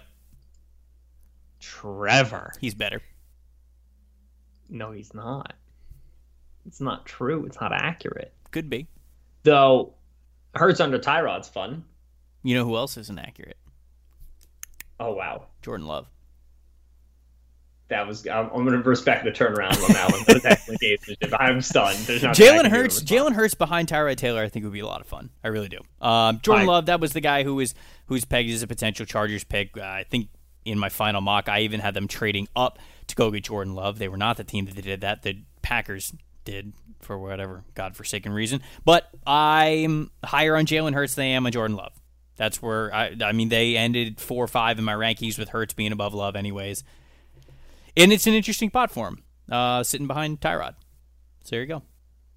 Trevor. He's better. No, he's not. It's not true. It's not accurate. Could be. Though, Hurts under Tyrod's fun. You know who else isn't accurate? Oh, wow. Jordan Love. That was. I'm going to respect the turnaround on that one. That was excellent gamesmanship. I'm stunned. Jalen Hurts behind Tyrod Taylor, I think would be a lot of fun. I really do. Jordan Love, that was the guy who's pegged as a potential Chargers pick. I think in my final mock, I even had them trading up to go get Jordan Love. They were not the team that did that. The Packers did for whatever godforsaken reason. But I'm higher on Jalen Hurts than I am on Jordan Love. That's where I mean they ended 4 or 5 in my rankings with Hurts being above Love, anyways. And it's an interesting spot for him, sitting behind Tyrod. So there you go.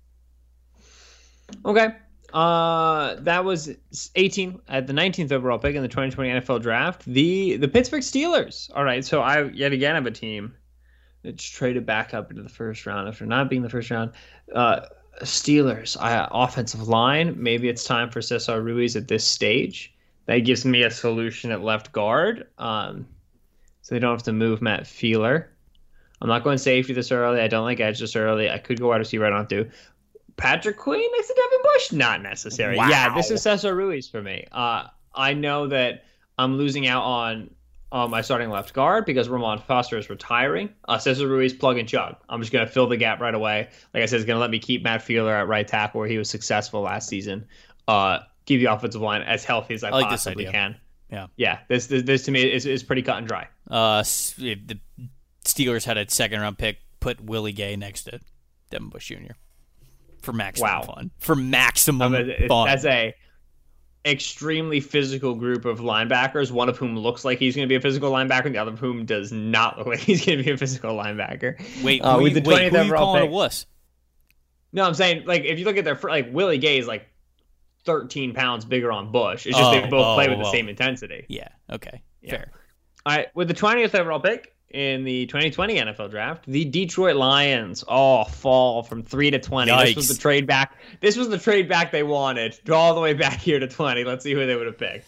Okay. That was 18 at the 19th overall pick in the 2020 NFL Draft. The Pittsburgh Steelers. All right, so I yet again have a team that's traded back up into the first round after not being the first round. Steelers, offensive line. Maybe it's time for Cesar Ruiz at this stage. That gives me a solution at left guard. So they don't have to move Matt Feeler. I'm not going safety this early. I don't like edge this early. I could go wide receiver. I don't have to. Patrick Queen next to Devin Bush? Not necessary. Wow. Yeah, this is Cesar Ruiz for me. I know that I'm losing out on my starting left guard because Ramon Foster is retiring. Cesar Ruiz, plug and chug. I'm just going to fill the gap right away. Like I said, it's going to let me keep Matt Feeler at right tackle where he was successful last season. Keep the offensive line as healthy as I like possibly can. Yeah. This to me is pretty cut and dry. If the Steelers had a second-round pick, put Willie Gay next to Devin Bush Jr. for maximum fun. For maximum fun. That's a extremely physical group of linebackers, one of whom looks like he's going to be a physical linebacker, and the other of whom does not look like he's going to be a physical linebacker. Wait, who are you calling a wuss? No, I'm saying, like, if you look at their, like, Willie Gay is, like, 13 pounds bigger on Bush. It's just they both play with the same intensity. Yeah, okay. Yeah. Fair. All right, with the 20th overall pick in the 2020 NFL Draft, the Detroit Lions fall from 3 to 20. Yikes. This was the trade back. This was the trade back they wanted. Draw all the way back here to 20. Let's see who they would have picked.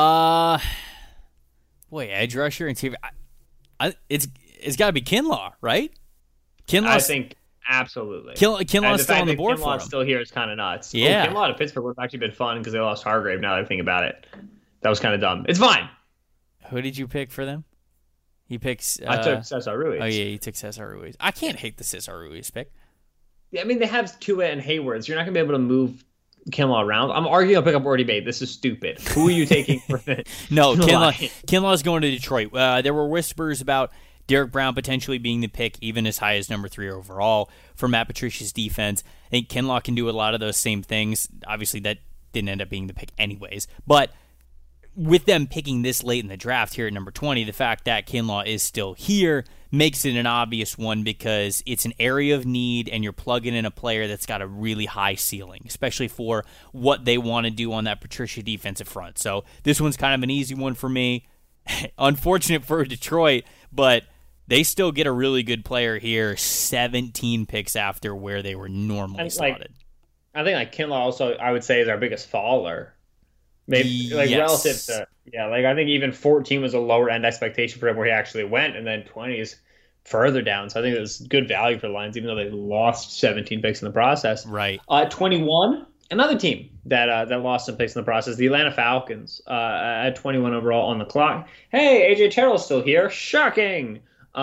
Boy, edge rusher and TV. It's got to be Kinlaw, right? I think absolutely. Kinlaw's still on the board for him. Kinlaw's still here is kind of nuts. Yeah. Kinlaw to Pittsburgh would have actually been fun because they lost Hargrave. Now that I think about it, that was kind of dumb. It's fine. Who did you pick for them? He picks. I took Cesar Ruiz. Oh yeah, he took Cesar Ruiz. I can't hate the Cesar Ruiz pick. Yeah, I mean they have Tua and Hayward, so you're not gonna be able to move Kinlaw around. I'm arguing I'll pick up Orty Babe. This is stupid. Who are you taking for the No, Kinlaw is going to Detroit. There were whispers about Derek Brown potentially being the pick, even as high as number 3 overall for Matt Patricia's defense. I think Kinlaw can do a lot of those same things. Obviously, that didn't end up being the pick anyways. But with them picking this late in the draft here at number 20, the fact that Kinlaw is still here makes it an obvious one because it's an area of need and you're plugging in a player that's got a really high ceiling, especially for what they want to do on that Patricia defensive front. So this one's kind of an easy one for me. Unfortunate for Detroit, but they still get a really good player here 17 picks after where they were normally slotted. I think Kinlaw also, I would say, is our biggest faller. Maybe relative to I think even 14 was a lower end expectation for him where he actually went, and then 20 is further down. So I think it was good value for the Lions, even though they lost 17 picks in the process. Right. 21, another team that lost some picks in the process, the Atlanta Falcons at 21 overall on the clock. Hey, AJ Terrell's still here. Shocking.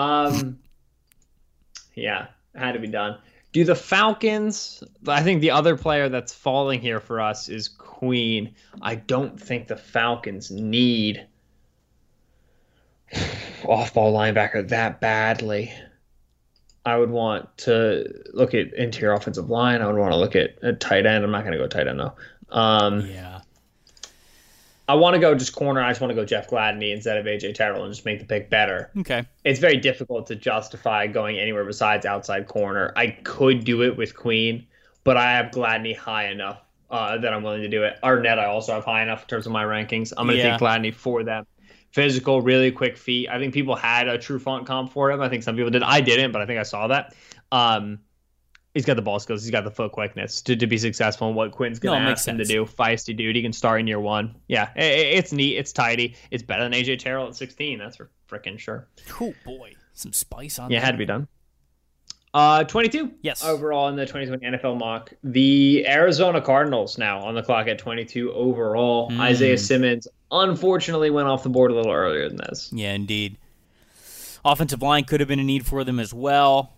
Yeah, had to be done. Do the Falcons, I think the other player that's falling here for us is Queen. I don't think the Falcons need off-ball linebacker that badly. I would want to look at interior offensive line. I would want to look at tight end. I'm not going to go tight end, though. Yeah. I want to go just corner. I just want to go Jeff Gladney instead of AJ Terrell and just make the pick better. Okay. It's very difficult to justify going anywhere besides outside corner. I could do it with Queen, but I have Gladney high enough that I'm willing to do it. Arnett I also have high enough in terms of my rankings. I'm going to take Gladney for them. physical, really quick feet. I think people had a true font comp for him. I think some people did. I didn't, but I think I saw that. He's got the ball skills. He's got the foot quickness to be successful in what Quinn's going to ask him to do. Feisty dude. He can start in year one. Yeah, it's neat. It's tidy. It's better than AJ Terrell at 16. That's for freaking sure. Cool, boy. Some spice on that. Yeah, it had to be done. 22. Yes. Overall in the 2020 NFL mock. The Arizona Cardinals now on the clock at 22 overall. Isaiah Simmons unfortunately went off the board a little earlier than this. Yeah, indeed. Offensive line could have been a need for them as well.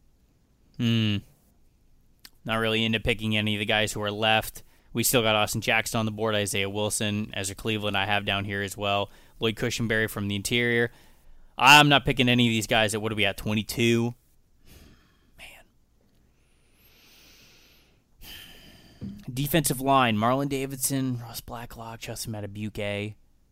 Not really into picking any of the guys who are left. We still got Austin Jackson on the board, Isaiah Wilson, Ezra Cleveland I have down here as well. Lloyd Cushenberry from the interior. I'm not picking any of these guys that would be at 22. Man. Defensive line, Marlon Davidson, Ross Blacklock, Justin Matabuke.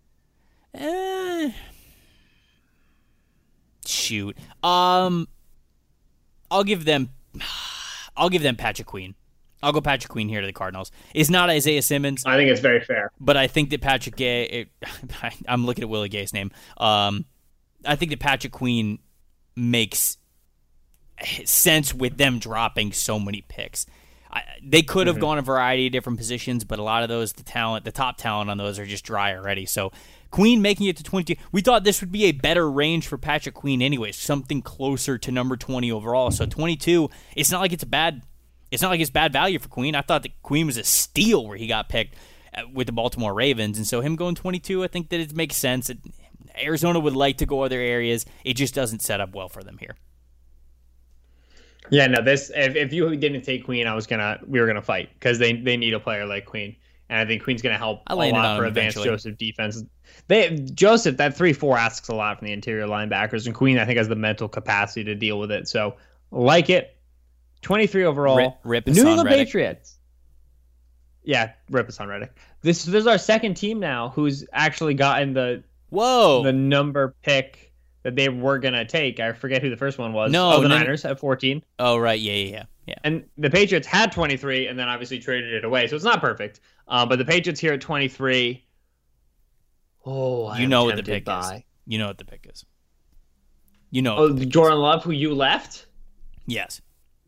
Shoot. I'll give them Patrick Queen. I'll go Patrick Queen here to the Cardinals. It's not Isaiah Simmons. I think it's very fair. But I think that Patrick Gay... I'm looking at Willie Gay's name. I think that Patrick Queen makes sense with them dropping so many picks. They could have gone a variety of different positions, but a lot of those, the top talent on those are just dry already. So Queen making it to 22. We thought this would be a better range for Patrick Queen anyways, something closer to number 20 overall. So 22, it's not like it's bad value for Queen. I thought that Queen was a steal where he got picked with the Baltimore Ravens, and so him going 22, I think that it makes sense. Arizona would like to go other areas. It just doesn't set up well for them here. Yeah, no, this if you didn't take Queen, we were gonna fight because they need a player like Queen. And I think Queen's going to help a lot for advanced Joseph defense. Joseph, that 3-4 asks a lot from the interior linebackers, and Queen, I think, has the mental capacity to deal with it. So, like it. 23 overall. Rip the New England Patriots. Yeah, rip us on Reddick. This is our second team now who's actually gotten the number pick that they were going to take. I forget who the first one was. The Niners at 14. Oh, right. Yeah. And the Patriots had 23 and then obviously traded it away. So it's not perfect. But the Patriots here at 23. You know what the pick is. You know what the pick is. You know. Jordan Love, who you left? Yes.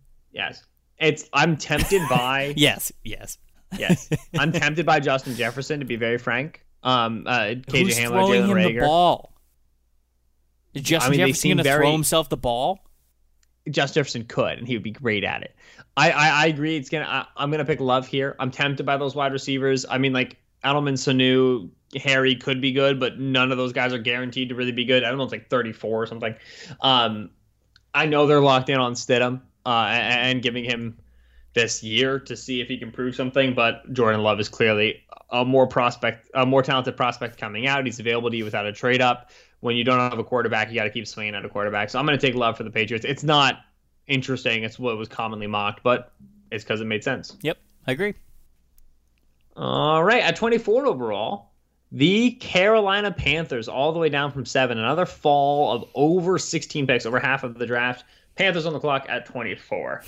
I'm tempted by. Yes. I'm tempted by Justin Jefferson, to be very frank. KJ Who's Hamler, throwing Jalen him Reagor. the ball? Is Justin Jefferson going to throw himself the ball? Justin Jefferson could, and he would be great at it. I agree. I'm gonna pick Love here. I'm tempted by those wide receivers. I mean, like Edelman, Sanu, Harry could be good, but none of those guys are guaranteed to really be good. Edelman's like 34 or something. I know they're locked in on Stidham and giving him this year to see if he can prove something. But Jordan Love is clearly a more talented prospect coming out. He's available to you without a trade up. When you don't have a quarterback, you got to keep swinging at a quarterback. So I'm going to take Love for the Patriots. It's not interesting. It's what was commonly mocked, but it's because it made sense. Yep, I agree. All right, at 24 overall, the Carolina Panthers, all the way down from 7. Another fall of over 16 picks, over half of the draft. Panthers on the clock at 24.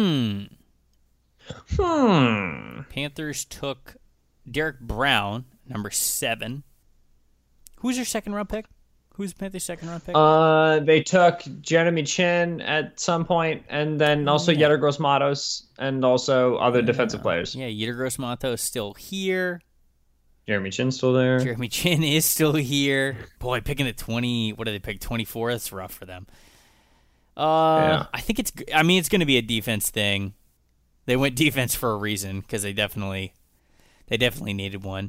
Panthers took Derek Brown, number 7. Who's your second-round pick? Who's Panthers' second-round pick? They took Jeremy Chin at some point, and then also Yetur Gross-Matos, and also other defensive players. Yeah, Yetur Gross-Matos still here. Jeremy Chin's still there. Jeremy Chin is still here. Boy, picking at 20, what did they pick? 24? That's rough for them. I think it's going to be a defense thing. They went defense for a reason, because they definitely needed one.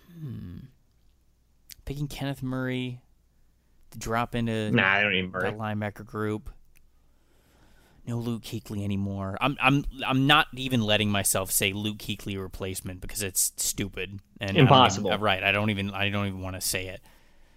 Picking Kenneth Murray to drop into I don't need Murray. That linebacker group. No Luke Kuechly anymore. I'm not even letting myself say Luke Kuechly replacement because it's stupid and impossible. I don't even want to say it.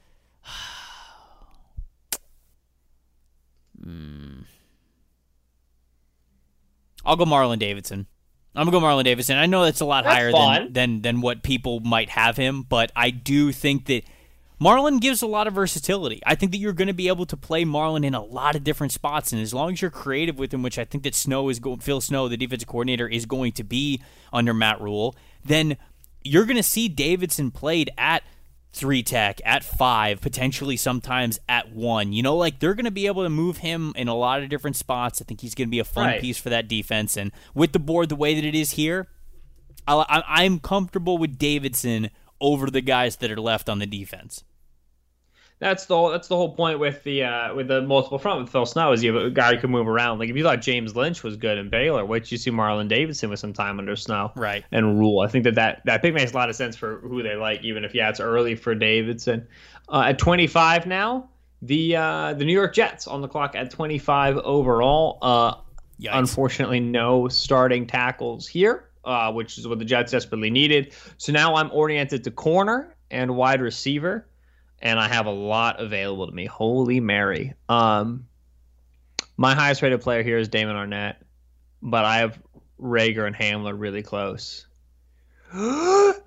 I'll go Marlon Davidson. I'm going to go Marlon Davidson. I know that's a lot higher than what people might have him, but I do think that Marlon gives a lot of versatility. I think that you're going to be able to play Marlon in a lot of different spots, and as long as you're creative with him, which I think that Phil Snow, the defensive coordinator, is going to be under Matt Rule, then you're going to see Davidson played at 3 tech, at 5, potentially sometimes at 1. You know, like, they're going to be able to move him in a lot of different spots. I think he's going to be a fun piece for that defense. And with the board the way that it is here, I'm comfortable with Davidson over the guys that are left on the defense. That's the whole point with the multiple front with Phil Snow is you have a guy who can move around. Like if you thought James Lynch was good in Baylor, wait till you see Marlon Davidson with some time under Snow, right? And Rule. I think that pick makes a lot of sense for who they like, even if it's early for Davidson. At 25 now, the New York Jets on the clock at 25 overall. Unfortunately, no starting tackles here, which is what the Jets desperately needed. So now I'm oriented to corner and wide receiver. And I have a lot available to me. Holy Mary. My highest rated player here is Damon Arnett, but I have Reagor and Hamler really close. Reagor.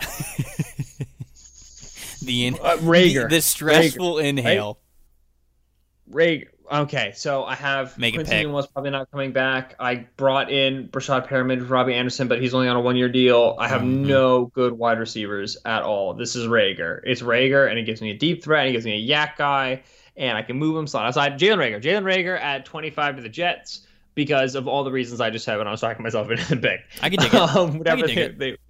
The stressful inhale. Reagor. Okay, so I have Quinton was probably not coming back. I brought in Brashad Perriman, Robbie Anderson, but he's only on a 1-year deal. I have no good wide receivers at all. This is Reagor. It's Reagor, and it gives me a deep threat. It gives me a yak guy, and I can move him slot outside. Jalen Reagor at 25 to the Jets because of all the reasons I just said when I was talking myself into the pick. I can dig it.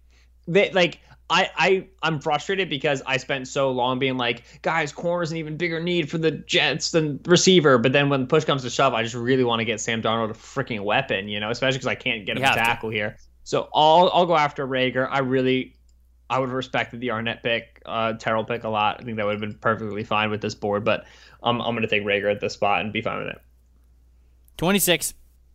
I'm frustrated because I spent so long being like, guys, corner's an even bigger need for the Jets than receiver. But then when push comes to shove, I just really want to get Sam Darnold a freaking weapon, especially because I can't get him a tackle here. So I'll go after Reagor. I would have respected the Arnett pick, Terrell pick a lot. I think that would have been perfectly fine with this board. But I'm going to take Reagor at this spot and be fine with it. 26.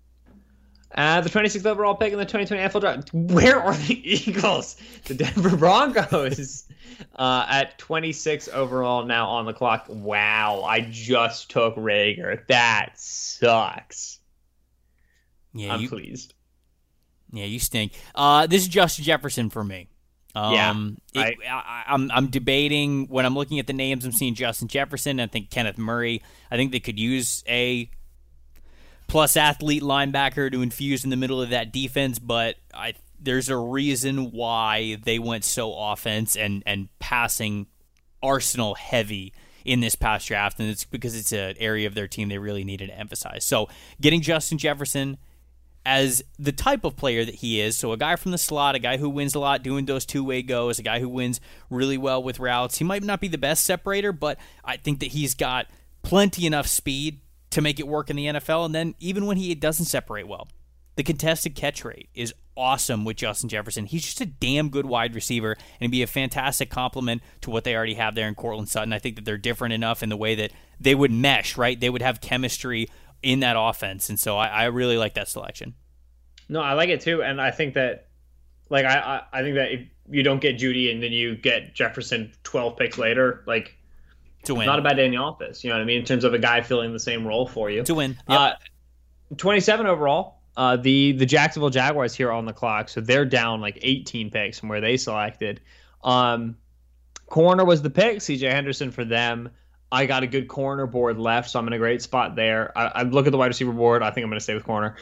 The 26th overall pick in the 2020 NFL Draft. Where are the Eagles? The Denver Broncos at 26 overall now on the clock. Wow, I just took Reagor. That sucks. Yeah, I'm pleased. Yeah, you stink. This is Justin Jefferson for me. I'm debating when I'm looking at the names. I'm seeing Justin Jefferson. I think Kenneth Murray. I think they could use a plus athlete linebacker to infuse in the middle of that defense, but there's a reason why they went so offense and passing arsenal heavy in this past draft, and it's because it's an area of their team they really needed to emphasize. So getting Justin Jefferson as the type of player that he is, so a guy from the slot, a guy who wins a lot doing those two-way goes, a guy who wins really well with routes. He might not be the best separator, but I think that he's got plenty enough speed to make it work in the NFL, and then even when he doesn't separate well, the contested catch rate is awesome with Justin Jefferson. He's just a damn good wide receiver, and he'd be a fantastic complement to what they already have there in Courtland Sutton. I think that they're different enough in the way that they would mesh, right? They would have chemistry in that offense, and so I really like that selection. No, I like it too, and I think that, I think that if you don't get Judy and then you get Jefferson 12 picks later, to win. Not a bad day in the office, you know what I mean? In terms of a guy filling the same role for you. To win. Yep. 27 overall. The Jacksonville Jaguars here on the clock, so they're down 18 picks from where they selected. Corner was the pick, CJ Henderson for them. I got a good corner board left, so I'm in a great spot there. I look at the wide receiver board. I think I'm going to stay with corner.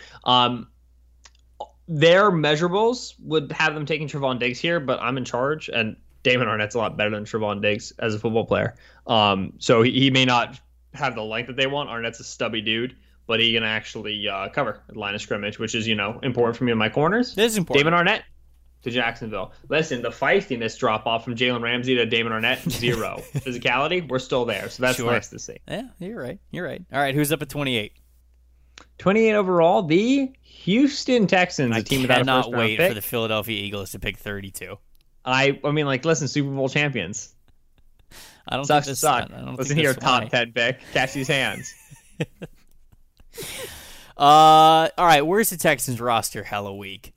Their measurables would have them taking Trevon Diggs here, but I'm in charge, and Damon Arnett's a lot better than Trevon Diggs as a football player. So he may not have the length that they want. Arnett's a stubby dude, but he can actually cover the line of scrimmage, which is, important for me in my corners. This is important. Damon Arnett to Jacksonville. Listen, the feistiness drop off from Jalen Ramsey to Damon Arnett, 0. Physicality, we're still there. So that's nice to see. Yeah, you're right. All right, who's up at 28? 28 overall, the Houston Texans, a team without a first round pick. I cannot wait for the Philadelphia Eagles to pick 32. I mean, listen, Super Bowl champions. I don't suck think this suck. Listen here, top 10 pick. Catch these hands. All right, where's the Texans roster hella week?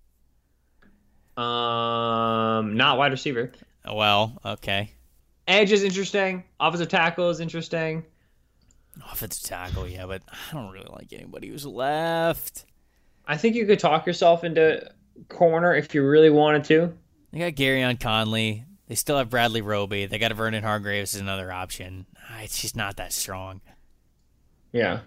Not wide receiver. Well, okay. Edge is interesting. Offensive tackle is interesting. Offensive tackle, yeah, but I don't really like anybody who's left. I think you could talk yourself into corner if you really wanted to. They got Garyon Conley. They still have Bradley Roby. They got Vernon Hargreaves as another option. It's just not that strong. Yeah.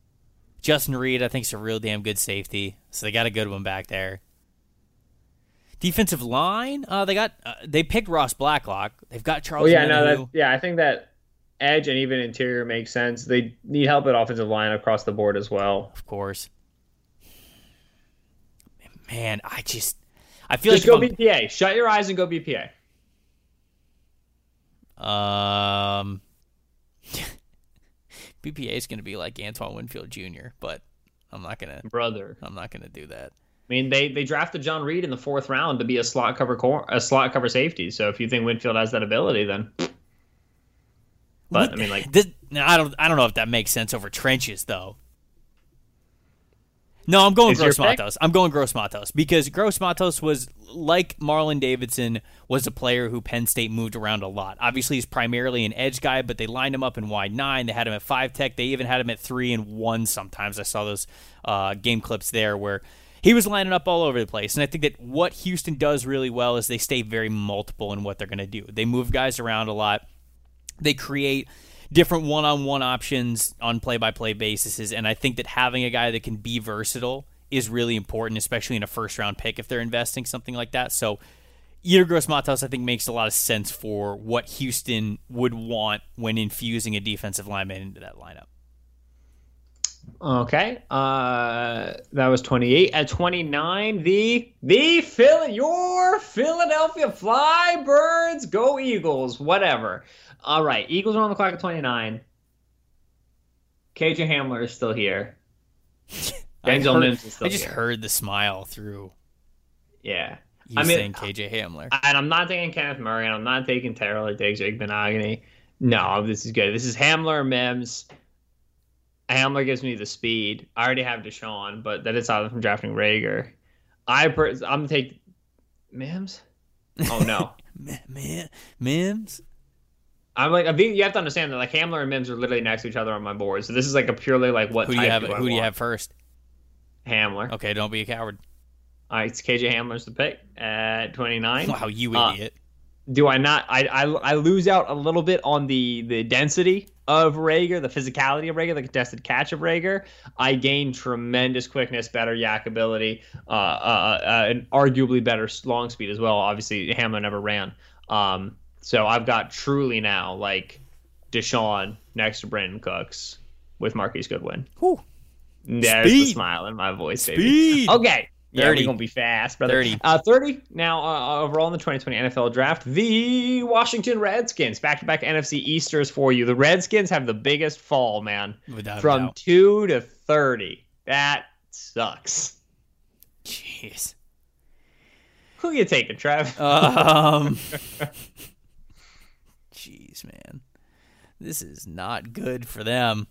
Justin Reed, I think, is a real damn good safety. So they got a good one back there. Defensive line, they picked Ross Blacklock. They've got Charles. I think that edge and even interior makes sense. They need help at offensive line across the board as well. Of course. Man, I feel just like go BPA. Shut your eyes and go BPA. BPA is going to be like Antoine Winfield Jr., but I'm not gonna do that. I mean, they drafted John Reed in the 4th round to be a slot cover safety. So if you think Winfield has that ability, then. But I mean, like, I don't know if that makes sense over trenches though. No, I'm going Gross Matos. I'm going Gross Matos because Gross Matos was like Marlon Davidson was a player who Penn State moved around a lot. Obviously, he's primarily an edge guy, but they lined him up in wide 9. They had him at 5 tech. They even had him at 3 and 1 sometimes. I saw those game clips there where he was lining up all over the place. And I think that what Houston does really well is they stay very multiple in what they're going to do. They move guys around a lot. They create different one-on-one options on play-by-play basis, and I think that having a guy that can be versatile is really important, especially in a first-round pick if they're investing something like that. So Yetur Gross-Matos, I think, makes a lot of sense for what Houston would want when infusing a defensive lineman into that lineup. Okay, that was 28. At 29, your Philadelphia Flybirds, go Eagles, whatever. All right, Eagles are on the clock at 29. KJ Hamler is still here. Denzel Mims is still here. I just heard the smile through. Yeah. Saying KJ Hamler. And I'm not taking Kenneth Murray, and I'm not taking Terrell or Diggs or Igbenogany. No, this is good. This is Hamler or Mims. Hamler gives me the speed. I already have Deshaun, but that is out from drafting Rager. I'm going to take Mims. Oh, no. Mims? I'm like, you have to understand that like Hamler and Mims are literally next to each other on my board. So this is like a purely like what who type do you have first? Hamler. Okay, don't be a coward. All right, it's KJ Hamler's the pick at 29. Wow, you idiot. Do I not? I lose out a little bit on the density of Rager, the physicality of Rager, the contested catch of Rager. I gain tremendous quickness, better yak ability, and arguably better long speed as well. Obviously, Hamler never ran. So I've got truly now like Deshaun next to Brandon Cooks with Marquise Goodwin. Whew. There's the smile in my voice, baby. Speed. Okay. Yeah, 30. we're going to be fast, brother. 30. 30. Now, overall in the 2020 NFL Draft, the Washington Redskins. Back-to-back NFC Easters for you. The Redskins have the biggest fall, man. Without from doubt. 2 to 30. That sucks. Jeez. Who you taking, Trev? Jeez, man. This is not good for them.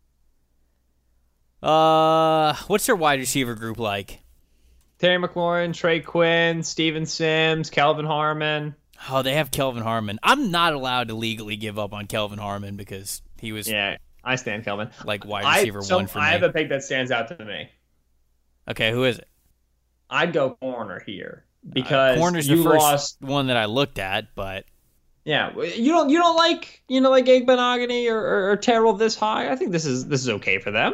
What's their wide receiver group like? Terry McLaurin, Trey Quinn, Steven Sims, Kelvin Harmon. Oh, they have Kelvin Harmon. I'm not allowed to legally give up on Kelvin Harmon because he was... Yeah, I stand Kelvin. Like wide receiver 1 for me. I have a pick that stands out to me. Okay, who is it? I'd go corner here because corner's you the first lost one that I looked at, but... Yeah, you don't like like Igbenogany or Terrell this high. I think this is okay for them.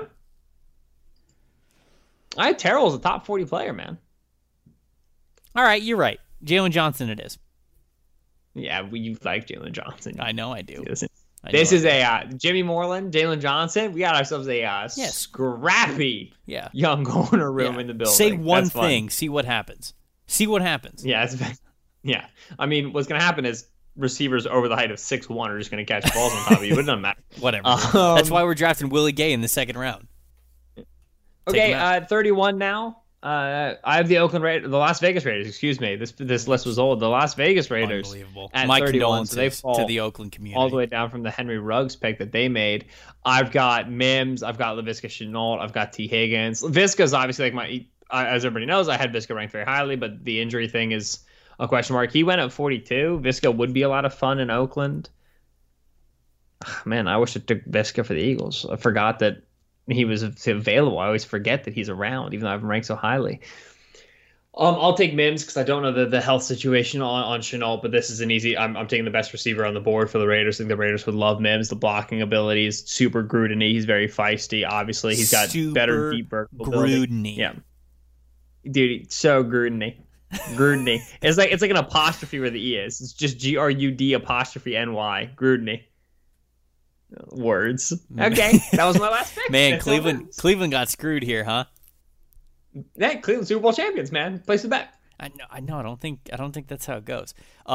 I had Terrell as a top 40 player, man. All right, you're right. Jalen Johnson it is. Yeah, you like Jalen Johnson. I know I do. This is a Jimmy Moreland, Jalen Johnson. We got ourselves a scrappy young corner room in the building. Say one thing, see what happens. Yeah, yeah. I mean, what's going to happen is receivers over the height of 6'1" are just going to catch balls on top of you. But it doesn't matter. Whatever. That's why we're drafting Willie Gay in the 2nd round. Okay, 31 now. I have the Las Vegas Raiders. Excuse me. This list was old. The Las Vegas Raiders. Unbelievable. At My 31, condolences so they fall to the Oakland community. all the way down from the Henry Ruggs pick that they made. I've got Mims. I've got Laviska Shenault. I've got T. Higgins. Laviska's obviously like as everybody knows, I had Viska ranked very highly, but the injury thing is a question mark. He went at 42. Viska would be a lot of fun in Oakland. Man, I wish I took Viska for the Eagles. I forgot that he was available. I always forget that he's around, even though I have him ranked so highly. I'll take Mims because I don't know the health situation on Shenault, but this is an easy. I'm taking the best receiver on the board for the Raiders. I think the Raiders would love Mims. The blocking ability is super Gruden-y. He's very feisty. Obviously, he's got better deep vertical ability. Gruden-y. Yeah, dude, so Gruden-y. Grudny. It's like an apostrophe where the E is. It's just GRUD''NY. Grudny. Words. Okay, that was my last pick. Man, Cleveland got screwed here, huh? Yeah, Cleveland Super Bowl champions, man. Place the bet. I know. I don't think that's how it goes.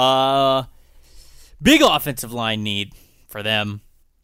Big offensive line need for them.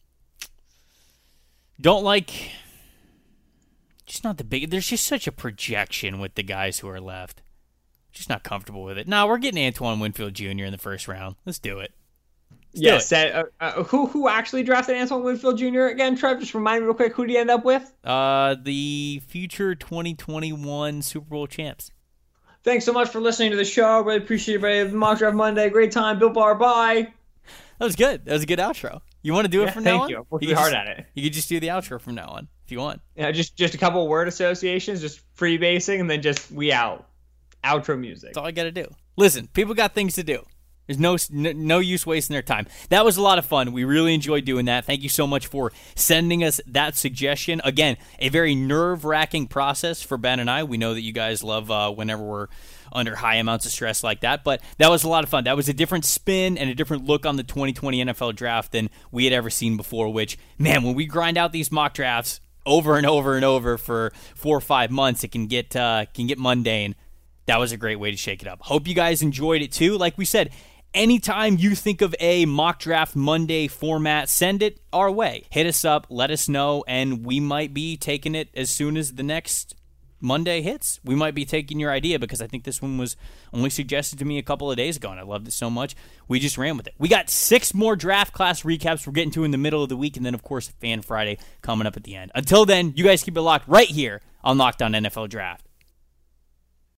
Don't like. Just not the big. There's just such a projection with the guys who are left. Just not comfortable with it. No, we're getting Antoine Winfield Jr. in the first round. Let's do it. Yes. Who actually drafted Antoine Winfield Jr. again? Trev, just remind me real quick. Who did he end up with? The future 2021 Super Bowl champs. Thanks so much for listening to the show. Really appreciate it. Mock Draft Monday. Great time. Built Bar. Bye. That was good. That was a good outro. You want to do it from now on? Thank you. Working hard at it. You could just do the outro from now on if you want. Yeah, just a couple word associations, just freebasing, and then just we out. Outro music. That's all I got to do. Listen, people got things to do. There's no use wasting their time. That was a lot of fun. We really enjoyed doing that. Thank you so much for sending us that suggestion. Again, a very nerve-wracking process for Ben and I. We know that you guys love whenever we're under high amounts of stress like that, but that was a lot of fun. That was a different spin and a different look on the 2020 NFL draft than we had ever seen before, which, man, when we grind out these mock drafts over and over and over for 4 or 5 months, it can get mundane. That was a great way to shake it up. Hope you guys enjoyed it too. Like we said, anytime you think of a Mock Draft Monday format, send it our way. Hit us up, let us know, and we might be taking it as soon as the next Monday hits. We might be taking your idea because I think this one was only suggested to me a couple of days ago, and I loved it so much. We just ran with it. We got 6 more draft class recaps we're getting to in the middle of the week, and then, of course, Fan Friday coming up at the end. Until then, you guys keep it locked right here on Locked On NFL Draft.